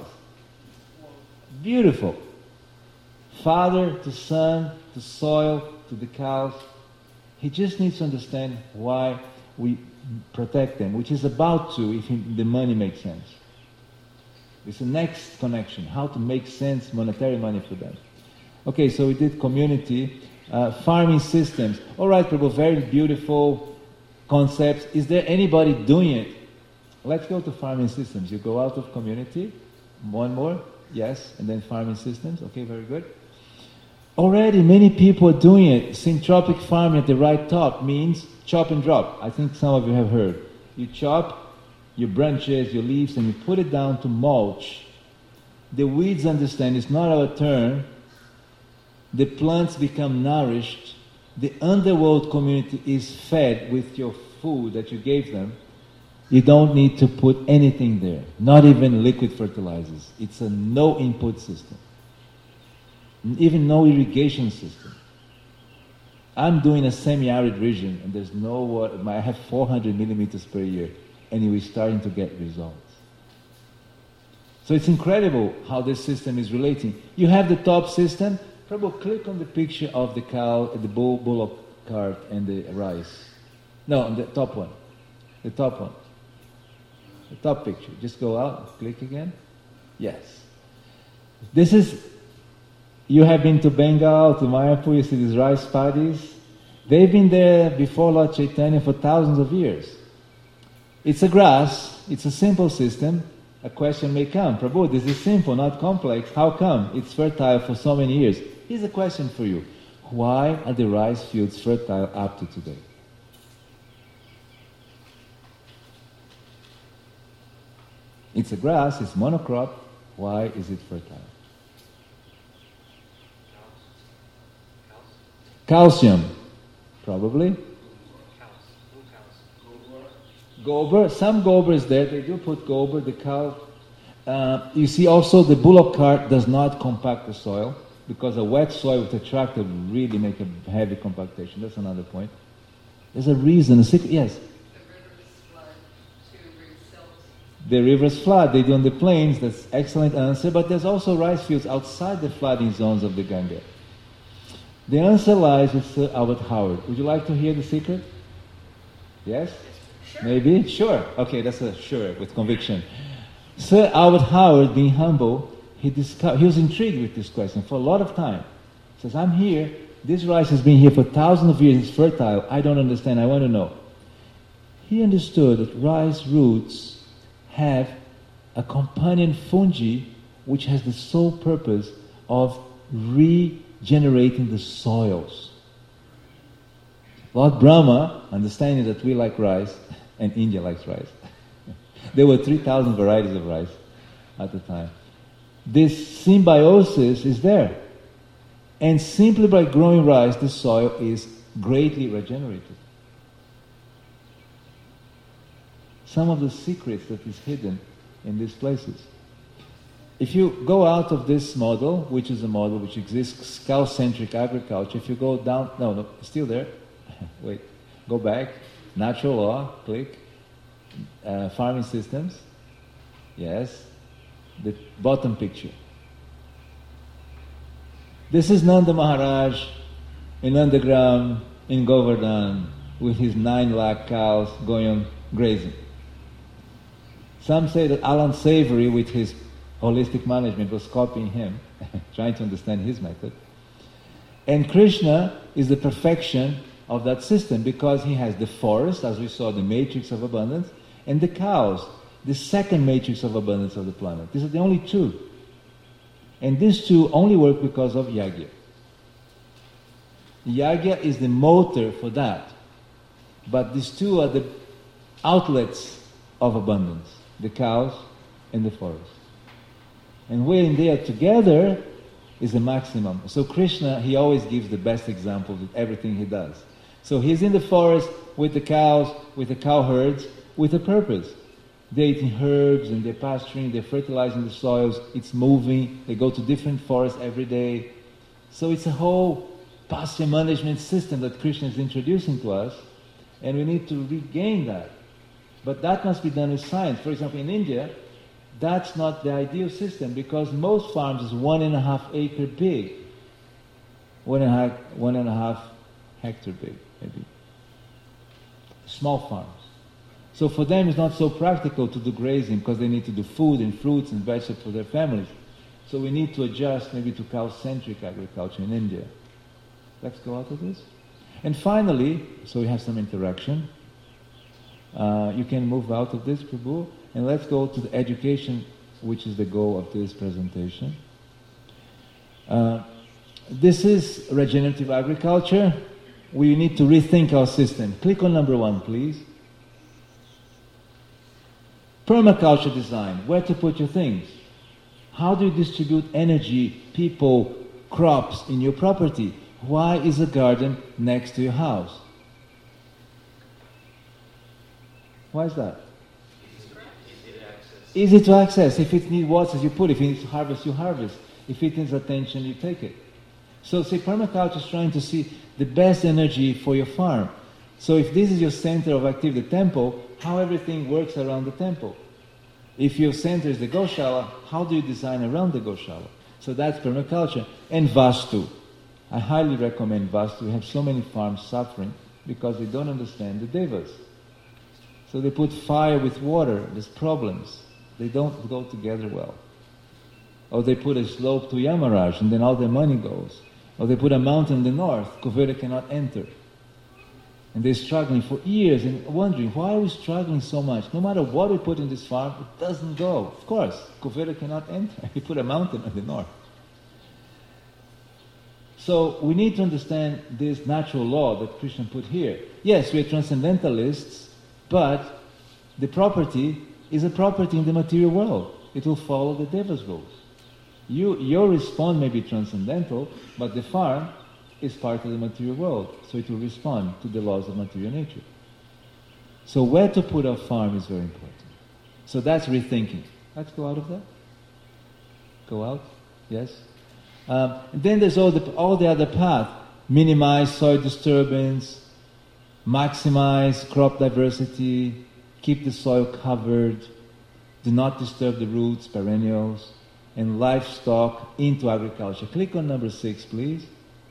S1: Beautiful. Father to son, to soil, to the cows. He just needs to understand why we protect them, which is about to if the money makes sense. It's the next connection, how to make sense monetary money for them. Okay, so we did community, uh, farming systems. All right, Prabhu, very beautiful concepts. Is there anybody doing it? Let's go to farming systems. You go out of community, one more. Yes, and then farming systems. Okay, very good. Already many people are doing it. Syntropic farming at the right top means chop and drop. I think some of you have heard. You chop your branches, your leaves, and you put it down to mulch. The weeds understand it's not our turn. The plants become nourished. The underworld community is fed with your food that you gave them. You don't need to put anything there, not even liquid fertilizers. It's a no input system, even no irrigation system. I'm doing a semi-arid region and there's no water. I have four hundred millimeters per year and we're starting to get results. So it's incredible how this system is relating. You have the top system. Probably click on the picture of the cow, the bull, bullock cart and the rice. No, the top one. The top one. The top picture. Just go out, click again. Yes. This is, you have been to Bengal, to Mayapur, you see these rice paddies. They've been there before Lord Chaitanya for thousands of years. It's a grass, it's a simple system. A question may come, Prabhu, this is simple, not complex. How come it's fertile for so many years? Here's a question for you. Why are the rice fields fertile up to today? It's a grass, it's monocrop. Why is it fertile? Calcium, probably. Gober, some gober is there. They do put gober, the cow. Uh, you see also the bullock cart does not compact the soil because a wet soil with a tractor would really make a heavy compactation. That's another point. There's a reason, a secret, yes. The rivers flood, they do on the plains, that's excellent answer, but there's also rice fields outside the flooding zones of the Ganga. The answer lies with Sir Albert Howard. Would you like to hear the secret? Yes?
S3: Sure.
S1: Maybe? Sure. Okay, that's a sure, with conviction. Sir Albert Howard, being humble, he, discovered, he was intrigued with this question for a lot of time. He says, I'm here, this rice has been here for thousands of years, it's fertile, I don't understand, I want to know. He understood that rice roots have a companion fungi which has the sole purpose of regenerating the soils. Lord Brahma, understanding that we like rice, and India likes rice, there were three thousand varieties of rice at the time. This symbiosis is there. And simply by growing rice, the soil is greatly regenerated. Some of the secrets that is hidden in these places. If you go out of this model, which is a model which exists, cow-centric agriculture, if you go down, no, no, still there, wait, go back, natural law, click, uh, farming systems, yes, the bottom picture. This is Nanda Maharaj in Nandagram in Govardhan with his nine lakh cows going on grazing. Some say that Alan Savory with his holistic management was copying him, trying to understand his method. And Krishna is the perfection of that system because he has the forest, as we saw, the matrix of abundance, and the cows, the second matrix of abundance of the planet. These are the only two. And these two only work because of Yagya. Yagya is the motor for that. But these two are the outlets of abundance, the cows and the forest. And when they are together is the maximum. So Krishna, he always gives the best example with everything he does. So he's in the forest with the cows, with the cow herds, with a purpose. They're eating herbs and they're pasturing, they're fertilizing the soils, it's moving, they go to different forests every day. So it's a whole pasture management system that Krishna is introducing to us, and we need to regain that. But that must be done with science. For example, in India, that's not the ideal system because most farms is one and a half acre big. One and a half, one and a half hectare big, maybe. Small farms. So for them it's not so practical to do grazing because they need to do food and fruits and vegetables for their families. So we need to adjust maybe to cow-centric agriculture in India. Let's go out of this. And finally, so we have some interaction. Uh, you can move out of this, Prabhu, and let's go to the education, which is the goal of this presentation. Uh, this is regenerative agriculture. We need to rethink our system. Click on number one, please. Permaculture design, where to put your things. How do you distribute energy, people, crops in your property? Why is a garden next to your house? Why is that?
S4: Easy to access.
S1: Easy to access. If it needs water, you put it. If it needs to harvest, you harvest. If it needs attention, you take it. So see, permaculture is trying to see the best energy for your farm. So if this is your center of activity, the temple, how everything works around the temple. If your center is the Goshala, how do you design around the Goshala? So that's permaculture. And Vastu. I highly recommend Vastu. We have so many farms suffering because they don't understand the Devas. So they put fire with water, there's problems. They don't go together well. Or they put a slope to Yamaraj and then all their money goes. Or they put a mountain in the north, Kuvera cannot enter. And they're struggling for years and wondering, why are we struggling so much? No matter what we put in this farm, it doesn't go. Of course, Kuvera cannot enter. We put a mountain in the north. So we need to understand this natural law that Krishna put here. Yes, we are transcendentalists, but the property is a property in the material world. It will follow the Deva's rules. You, your response may be transcendental, but the farm is part of the material world, so it will respond to the laws of material nature. So where to put our farm is very important. So that's rethinking. Let's go out of that. Go out. Yes. Um, then there's all the all the other path. Minimize soil disturbance, maximize crop diversity, keep the soil covered, do not disturb the roots, perennials, and livestock into agriculture. Click on number six, please.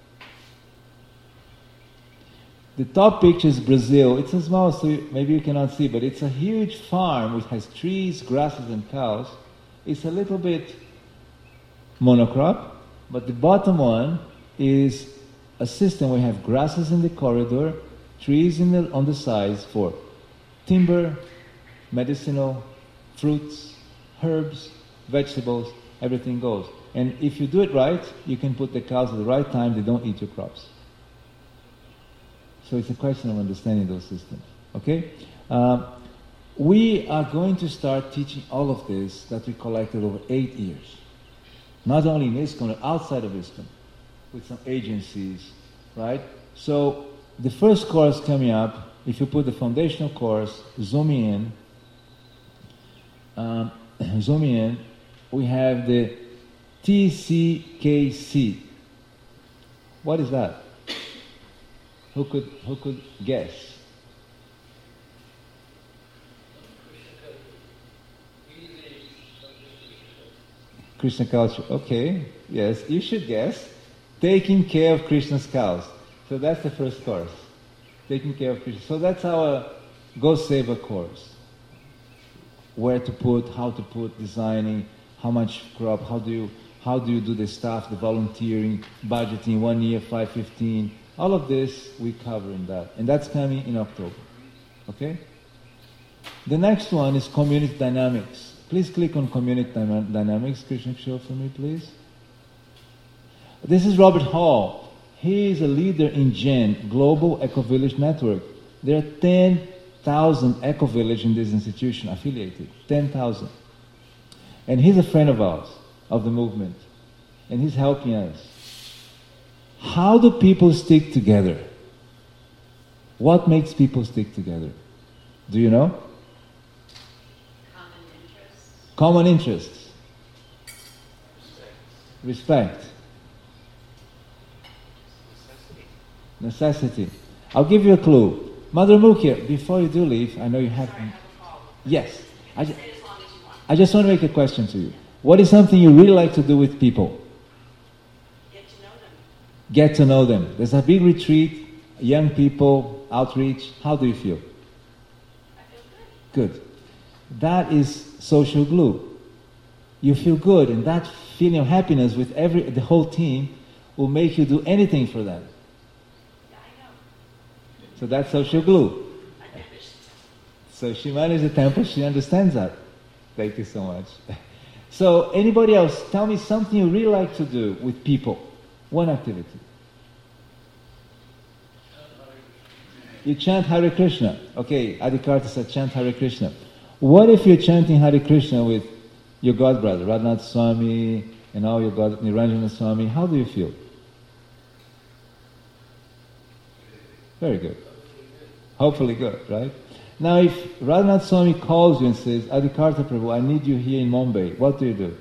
S1: The top picture is Brazil. It's a small, so maybe you cannot see, but it's a huge farm which has trees, grasses, and cows. It's a little bit monocrop, but the bottom one is a system where we have grasses in the corridor, trees in the, on the sides for timber, medicinal, fruits, herbs, vegetables, everything goes. And if you do it right, you can put the cows at the right time, they don't eat your crops. So it's a question of understanding those systems. Okay? Um, we are going to start teaching all of this that we collected over eight years. Not only in ISKCON, but outside of ISKCON, with some agencies, right? So the first course coming up, if you put the foundational course, zooming in, um, zooming in, we have the T C K C. What is that? Who could who could guess? Krishna culture. Okay, yes, you should guess. Taking care of Krishna's cows. So that's the first course. Taking care of Krishna. So that's our Go Seva course. Where to put, how to put, designing, how much crop, how do you how do you do the stuff, the volunteering, budgeting, one year, five, fifteen. All of this we cover in that. And that's coming in October. Okay? The next one is community dynamics. Please click on community dyna- dynamics. Krishna, show for me, please. This is Robert Hall. He is a leader in G E N, Global Eco-Village Network. There are ten thousand eco-village in this institution affiliated. ten thousand. And he's a friend of ours, of the movement. And he's helping us. How do people stick together? What makes people stick together? Do you know?
S2: Common interests.
S1: Common interests. Respect. Necessity. I'll give you a clue. Mother Mukhya, before you do leave, I know you have...
S2: Sorry, I have a problem.
S1: Yes. I, ju-
S2: Stay as long as you want.
S1: I just want to make a question to you. What is something you really like to do with people?
S2: Get to know them.
S1: Get to know them. There's a big retreat, young people, outreach. How do you feel?
S2: I feel good.
S1: Good. That is social glue. You feel good, and that feeling of happiness with every the whole team will make you do anything for them.
S2: Yeah, I know.
S1: So that's social glue.
S2: I finished.
S1: So she manages the temple, she understands that. Thank you so much. So anybody else, tell me something you really like to do with people. One activity. You chant Hare Krishna. Okay, Adikarta said chant Hare Krishna. What if you're chanting Hare Krishna with your god brother, Radhanath Swami, and all your god, Niranjana Swami? How do you feel? Very good. Hopefully good, right? Now if Radhanath Swami calls you and says, Adikarta Prabhu, I need you here in Mumbai, what do you do?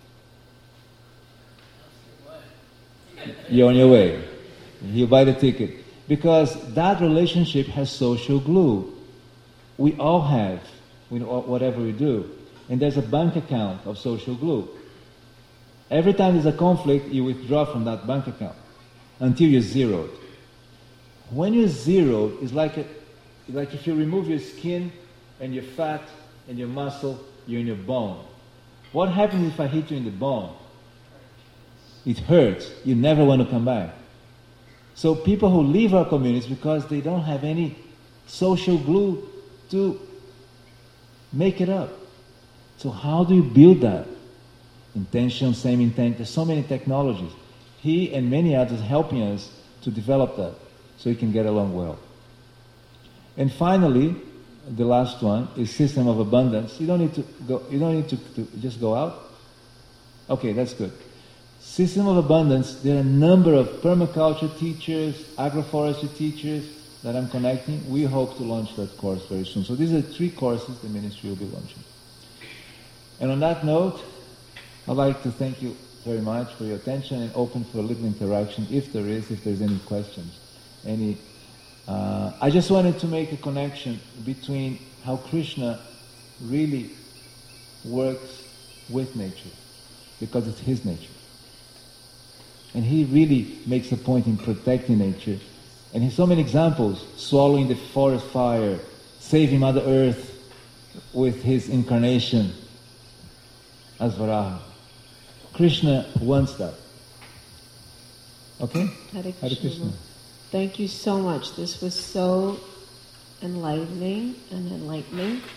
S1: You're on your way. You buy the ticket. Because that relationship has social glue. We all have, with whatever we do. And there's a bank account of social glue. Every time there's a conflict, you withdraw from that bank account until you're zeroed. When you're zeroed, it's like, a, like if you remove your skin and your fat and your muscle, you're in your bone. What happens if I hit you in the bone? It hurts. You never want to come back. So people who leave our communities because they don't have any social glue to make it up. So how do you build that? Intention, same intent. There's so many technologies. He and many others helping us to develop that so we can get along well. And finally, the last one is system of abundance. You don't need to go. You don't need to, to just go out. Okay, that's good. System of abundance. There are a number of permaculture teachers, agroforestry teachers that I'm connecting. We hope to launch that course very soon. So these are three courses the ministry will be launching. And on that note, I'd like to thank you very much for your attention and open for a little interaction, if there is, if there's any questions. Any. Uh, I just wanted to make a connection between how Krishna really works with nature, because it's his nature. And he really makes a point in protecting nature. And he has so many examples, swallowing the forest fire, saving Mother Earth with his incarnation as Varaha. Krishna wants that. Okay?
S5: Hare Krishna.
S1: Hare Krishna.
S5: Thank you so much. This was so enlightening and enlightening.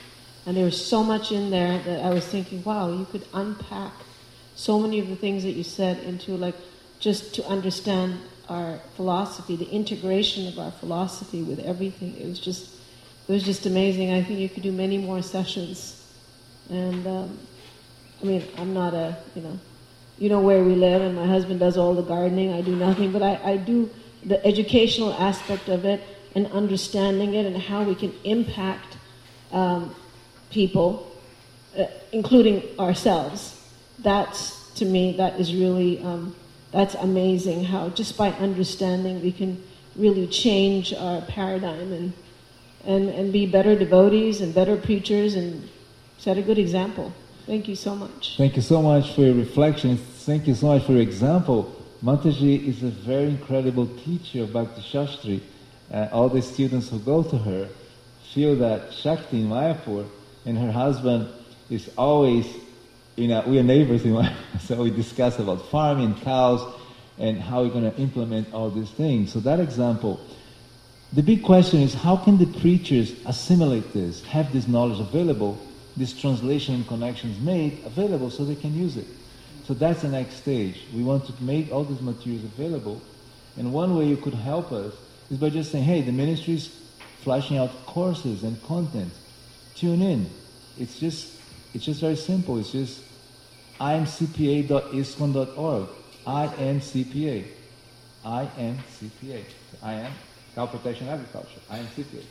S5: And there was so much in there that I was thinking, wow, you could unpack so many of the things that you said into like just to understand our philosophy, the integration of our philosophy with everything. It was just, it was just amazing. I think you could do many more sessions. And um, I mean, I'm not a, you know, you know where we live, and my husband does all the gardening. I do nothing, but I, I do the educational aspect of it and understanding it and how we can impact um, people, uh, including ourselves. That's, to me, that is really, um, that's amazing how just by understanding we can really change our paradigm and, and, and be better devotees and better preachers and set a good example. Thank you so much.
S1: Thank you so much for your reflections. Thank you so much for your example. Mataji is a very incredible teacher of Bhakti Shastri. Uh, all the students who go to her feel that Shakti in Mayapur and her husband is always, you know, we are neighbors in Mayapur, so we discuss about farming, cows, and how we're going to implement all these things. So that example, the big question is how can the preachers assimilate this, have this knowledge available, this translation and connections made available so they can use it. So that's the next stage. We want to make all these materials available, and one way you could help us is by just saying, hey, the ministry is flashing out courses and content. Tune in. It's just it's just very simple. It's just I M C P A dot I S K O N dot org. I am C P A. I am C P A. I am Cow Protection Agriculture. I am C P A.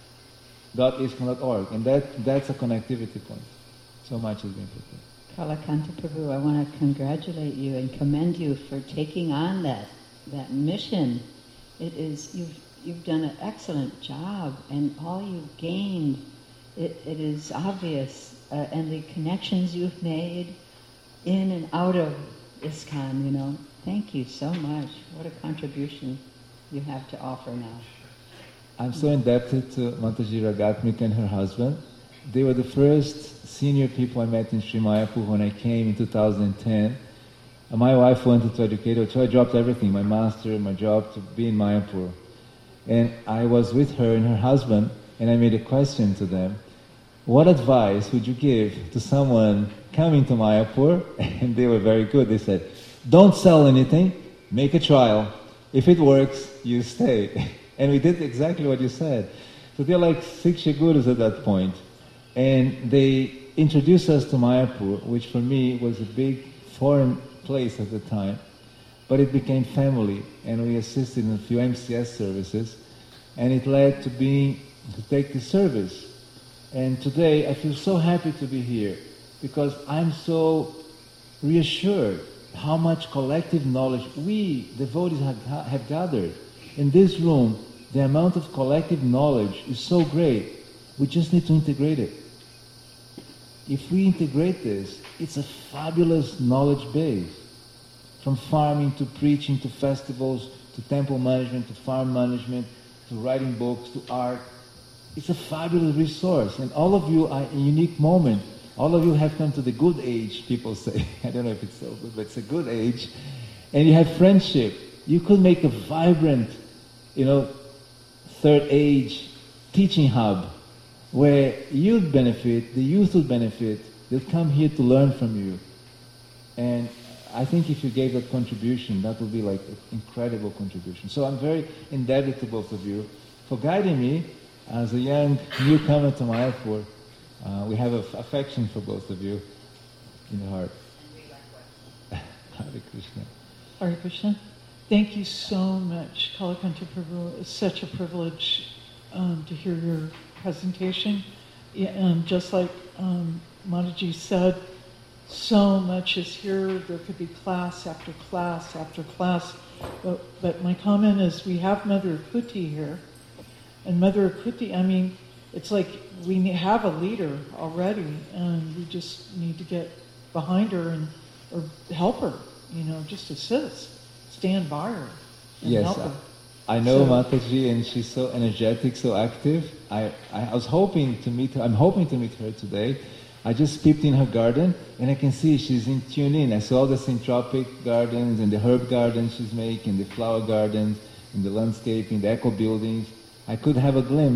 S1: dot I S K O N dot org, and that, that's a connectivity point. So much has been put there.
S6: Kalakanta Prabhu, I want to congratulate you and commend you for taking on that that mission. It is you've you've done an excellent job, and all you've gained, it, it is obvious, uh, and the connections you've made in and out of ISKCON. You know, thank you so much. What a contribution you have to offer now.
S1: I'm so indebted to Mataji Ragatmik and her husband. They were the first senior people I met in Sri Mayapur when I came in two thousand ten. And my wife wanted to educate her, so I dropped everything, my master, my job, to be in Mayapur. And I was with her and her husband, and I made a question to them. What advice would you give to someone coming to Mayapur? And they were very good. They said, don't sell anything, make a trial. If it works, you stay. And we did exactly what you said. So they're like Siksha Gurus at that point. And they introduced us to Mayapur, which for me was a big foreign place at the time. But it became family, and we assisted in a few M C S services. And it led to being, to take the service. And today I feel so happy to be here, because I'm so reassured how much collective knowledge we, devotees, have, have gathered. In this room, the amount of collective knowledge is so great, we just need to integrate it. If we integrate this, it's a fabulous knowledge base. From farming to preaching to festivals to temple management to farm management to writing books to art. It's a fabulous resource, and all of you are in a unique moment. All of you have come to the good age, people say. I don't know if it's so good, but it's a good age. And you have friendship. You could make a vibrant, you know, third age teaching hub where you'd benefit, the youth would benefit, they'll come here to learn from you. And I think if you gave that contribution, that would be like an incredible contribution. So I'm very indebted to both of you for guiding me as a young newcomer to Mayapur. Uh, we have an affection for both of you in the heart. Hare Krishna.
S3: Hare Krishna. Thank you so much, Kalakanta Prabhu. It's such a privilege um, to hear your presentation. Yeah, um, just like um, Mataji said, so much is here. There could be class after class after class. But, but my comment is we have Mother Kuti here. And Mother Kuti, I mean, it's like we have a leader already, and we just need to get behind her and or help her, you know, just assist. Stand by her and
S1: yes,
S3: help her.
S1: I know
S3: So-
S1: Mataji, and she's so energetic, so active. I, I was hoping to meet her. I'm hoping to meet her today. I just peeped in her garden, and I can see she's in tune in. I saw the syntropic gardens and the herb gardens she's making, the flower gardens, and the landscaping, the eco buildings. I could have a glimpse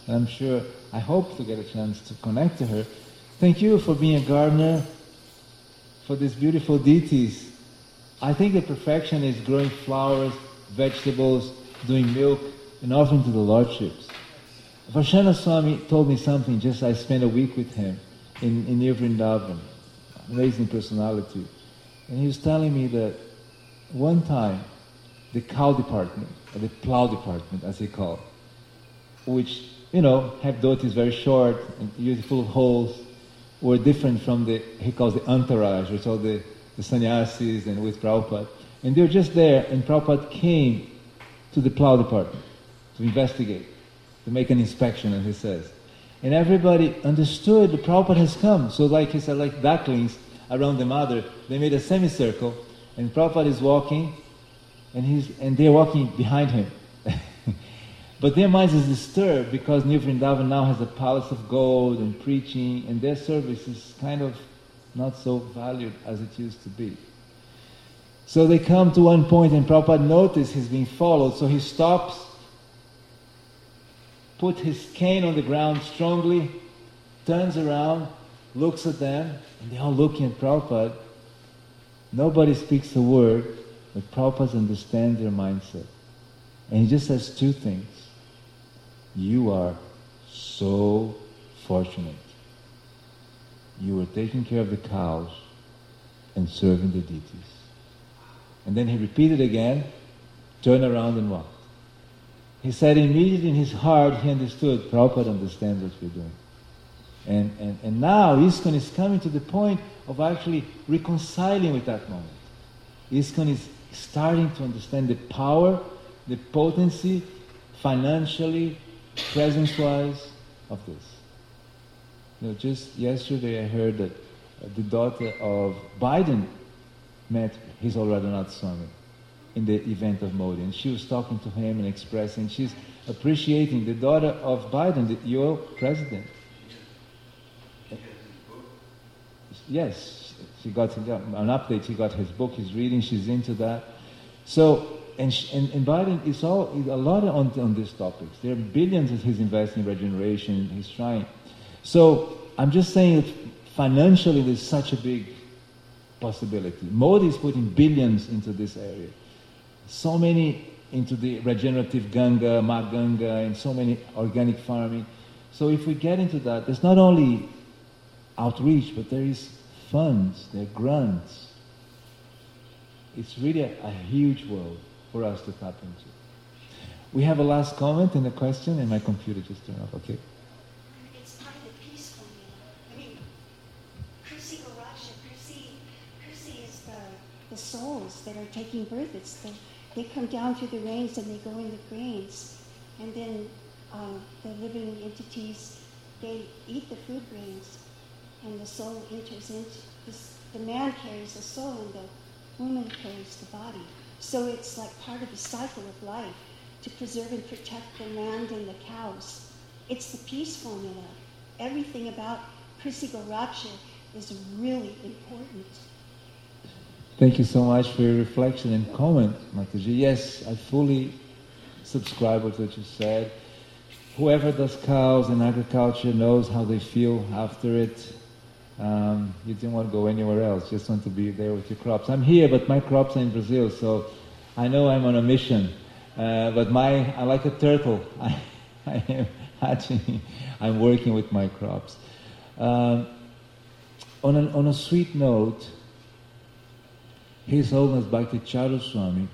S1: and I'm sure, I hope to get a chance to connect to her. Thank you for being a gardener for these beautiful deities. I think the perfection is growing flowers, vegetables, doing milk, and offering to the lordships. Varshana Swami told me something, just I spent a week with him in, in New Vrindavan, amazing personality. And he was telling me that one time, the cow department, or the plow department as they call it, which, you know, have dhotis very short and usually full of holes, were different from the, he calls the entourage, which are the, the sannyasis and with Prabhupada. And they were just there, and Prabhupada came to the plow department to investigate, to make an inspection, as he says. And everybody understood the Prabhupada has come. So like he said, like ducklings around the mother, they made a semicircle, and Prabhupada is walking, and he's and they're walking behind him. But their minds is disturbed because New Vrindavan now has a palace of gold and preaching, and their service is kind of not so valued as it used to be. So they come to one point, and Prabhupada notices he's being followed, so he stops, put his cane on the ground strongly, turns around, looks at them, and they're all looking at Prabhupada. Nobody speaks a word, but Prabhupada understands their mindset. And he just says two things. You are so fortunate. You were taking care of the cows and serving the deities. And then he repeated again, turn around and walk. He said immediately in his heart he understood, Prabhupada understands what we're doing. And, and, and now ISKCON is coming to the point of actually reconciling with that moment. ISKCON is starting to understand the power, the potency, financially, presence-wise, of this. You know, just yesterday I heard that the daughter of Biden met His Holy Radhanath Swami in the event of Modi, and she was talking to him and expressing, she's appreciating the daughter of Biden, the your president. Yes, she got an update, she got his book, he's reading, she's into that. So, and, and, and Biden is all, a lot on, on these topics. There are billions that he's investing in regeneration, he's trying. So, I'm just saying that financially there's such a big possibility. Modi is putting billions into this area. So many into the regenerative Ganga, Ma Ganga, and so many organic farming. So if we get into that, there's not only outreach, but there is funds, there are grants. It's really a, a huge world for us to tap into. We have a last comment and a question, and my computer just turned off, okay?
S7: It's part of the peace formula. I mean, Kursi Garaksha, Kursi, Kursi is the, the souls that are taking birth. It's the, they come down through the rains and they go in the grains. And then uh, the living entities, they eat the food grains. And the soul enters into this, the man carries the soul and the woman carries the body. So it's like part of the cycle of life to preserve and protect the land and the cows. It's the peace formula. Everything about Kursi Garaksha is really important.
S1: Thank you so much for your reflection and comment, Mataji. Yes, I fully subscribe with what you said. Whoever does cows and agriculture knows how they feel after it. Um, you didn't want to go anywhere else, just want to be there with your crops. I'm here, but my crops are in Brazil, so I know I'm on a mission. Uh, but my, I'm like a turtle. I, I am hatching, I'm working with my crops. Um, on, a, on a sweet note, His Holiness Bhakti Charu Swami,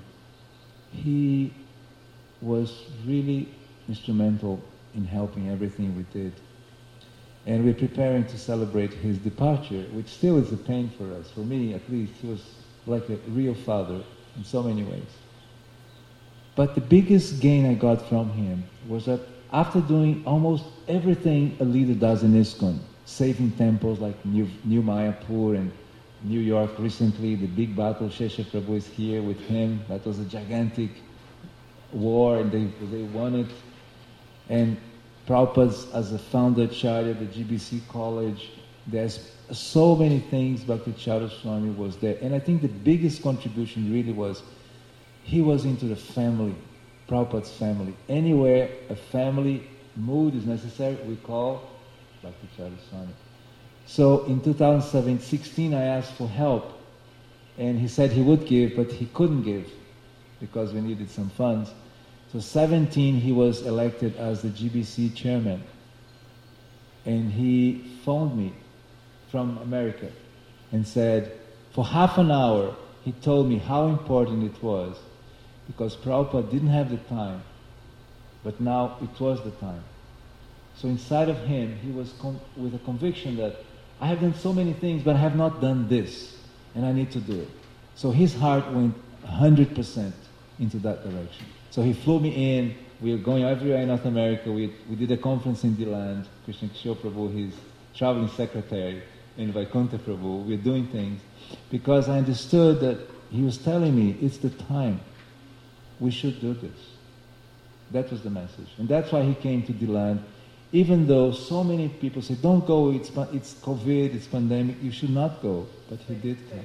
S1: he was really instrumental in helping everything we did. And we're preparing to celebrate his departure, which still is a pain for us. For me, at least, he was like a real father in so many ways. But the biggest gain I got from him was that after doing almost everything a leader does in ISKCON, saving temples like New, New Mayapur and New York recently, the big battle, Shesha Prabhu is here with him. That was a gigantic war, and they, they won it. And Prabhupada's as a founder Acharya, the G B C College, there's so many things Bhakti Charu Swami was there. And I think the biggest contribution really was, he was into the family, Prabhupada's family. Anywhere a family mood is necessary, we call Doctor Charles Swami. So in two thousand sixteen, I asked for help, and he said he would give, but he couldn't give because we needed some funds. So seventeen, he was elected as the G B C chairman, and he phoned me from America and said, for half an hour, he told me how important it was, because Prabhupada didn't have the time, but now it was the time. So inside of him, he was con- with a conviction that I have done so many things, but I have not done this, and I need to do it. So his heart went one hundred percent into that direction. So he flew me in. We were going everywhere in North America. We, we did a conference in Deland. Krishna Kishore Prabhu, his traveling secretary, and Vaikuntha Prabhu. We were doing things because I understood that he was telling me, it's the time. We should do this. That was the message. And that's why he came to Deland. Even though so many people say, don't go, it's, it's COVID, it's pandemic, you should not go. But he did come.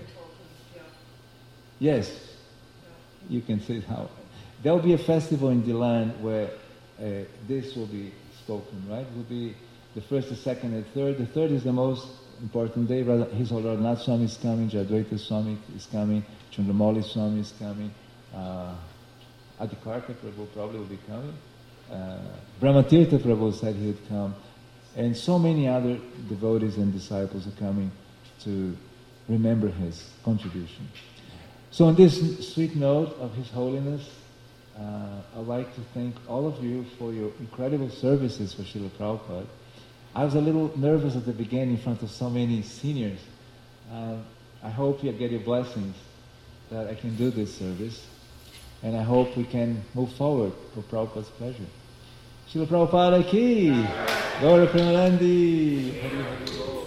S1: Yes, you can say how. There will be a festival in Deland where uh, this will be spoken, right? It will be the first, the second, and the third. The third is the most important day. His Holy Radhanath Swami is coming, Jadvaita Swami is coming, Chandramauli Swami is coming, uh, Adikarka Prabhu probably will be coming. Uh, Brahmatirtha Prabhu said he would come, and so many other devotees and disciples are coming to remember his contribution. So on this sweet note of His Holiness, uh, I'd like to thank all of you for your incredible services for Srila Prabhupada. I was a little nervous at the beginning in front of so many seniors. Uh, I hope you get your blessings that I can do this service, and I hope we can move forward for Prabhupada's pleasure. Srila Prabhupada ki! Gaura Premanandi!